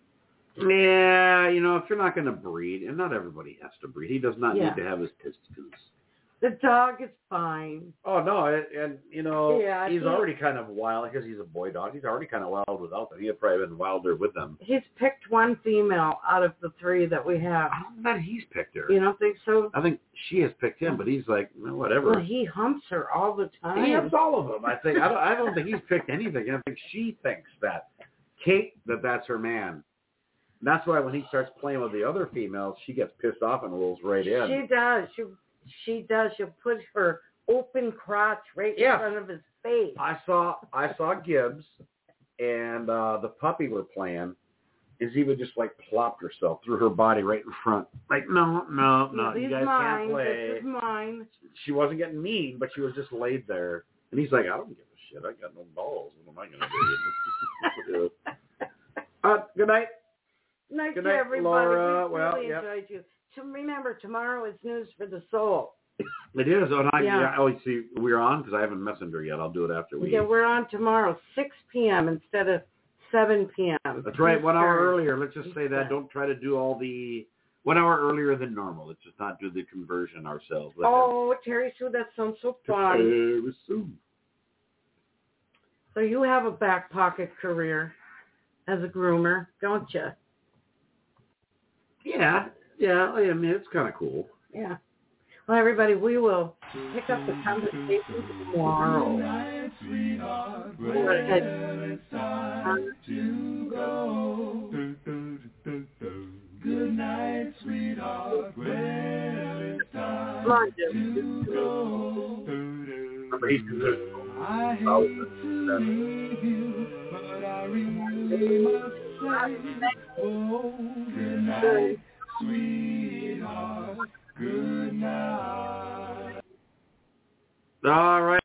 Yeah, if you're not going to breed, and not everybody has to breed, he does not need to have his testicles. The dog is fine. Oh, no, he's already kind of wild because he's a boy dog. He's already kind of wild without them. He had probably been wilder with them. He's picked one female out of the three that we have. I don't know that he's picked her. You don't think so? I think she has picked him, but he's like, whatever. Well, he humps her all the time. He humps all of them, I think. I don't think he's picked anything. I think she thinks that. Kate, that's her man. And that's why when he starts playing with the other females, she gets pissed off and rolls right in. She does. She does. She'll put her open crotch right in front of his face. I saw Gibbs and the puppy were playing. Ziva just like plopped herself through her body right in front. Like, no, you guys can't play. This is mine. She wasn't getting mean, but she was just laid there. And he's like, I don't give a shit. I got no balls. What am I going to do? Good night. Night Good to night, everybody. Laura. We really enjoyed you. So remember, tomorrow is News for the Soul. It is. See, we're on because I haven't messenger yet. I'll do it after we. Yeah, we're on tomorrow, 6 p.m. instead of 7 p.m. That's right. 1 hour earlier. Let's just say that. Don't try to do all the 1 hour earlier than normal. Let's just not do the conversion ourselves. Terry Sue, that sounds so fun. Terry Sue. So you have a back pocket career as a groomer, don't you? Yeah. I mean, it's kind of cool. Yeah. Well, everybody, we will pick up the conversation tomorrow. It's time to go. Good night, sweetheart. Well, it's time to go. I hate to leave you, but I really must say, oh, good night, sweetheart. Good night. All right.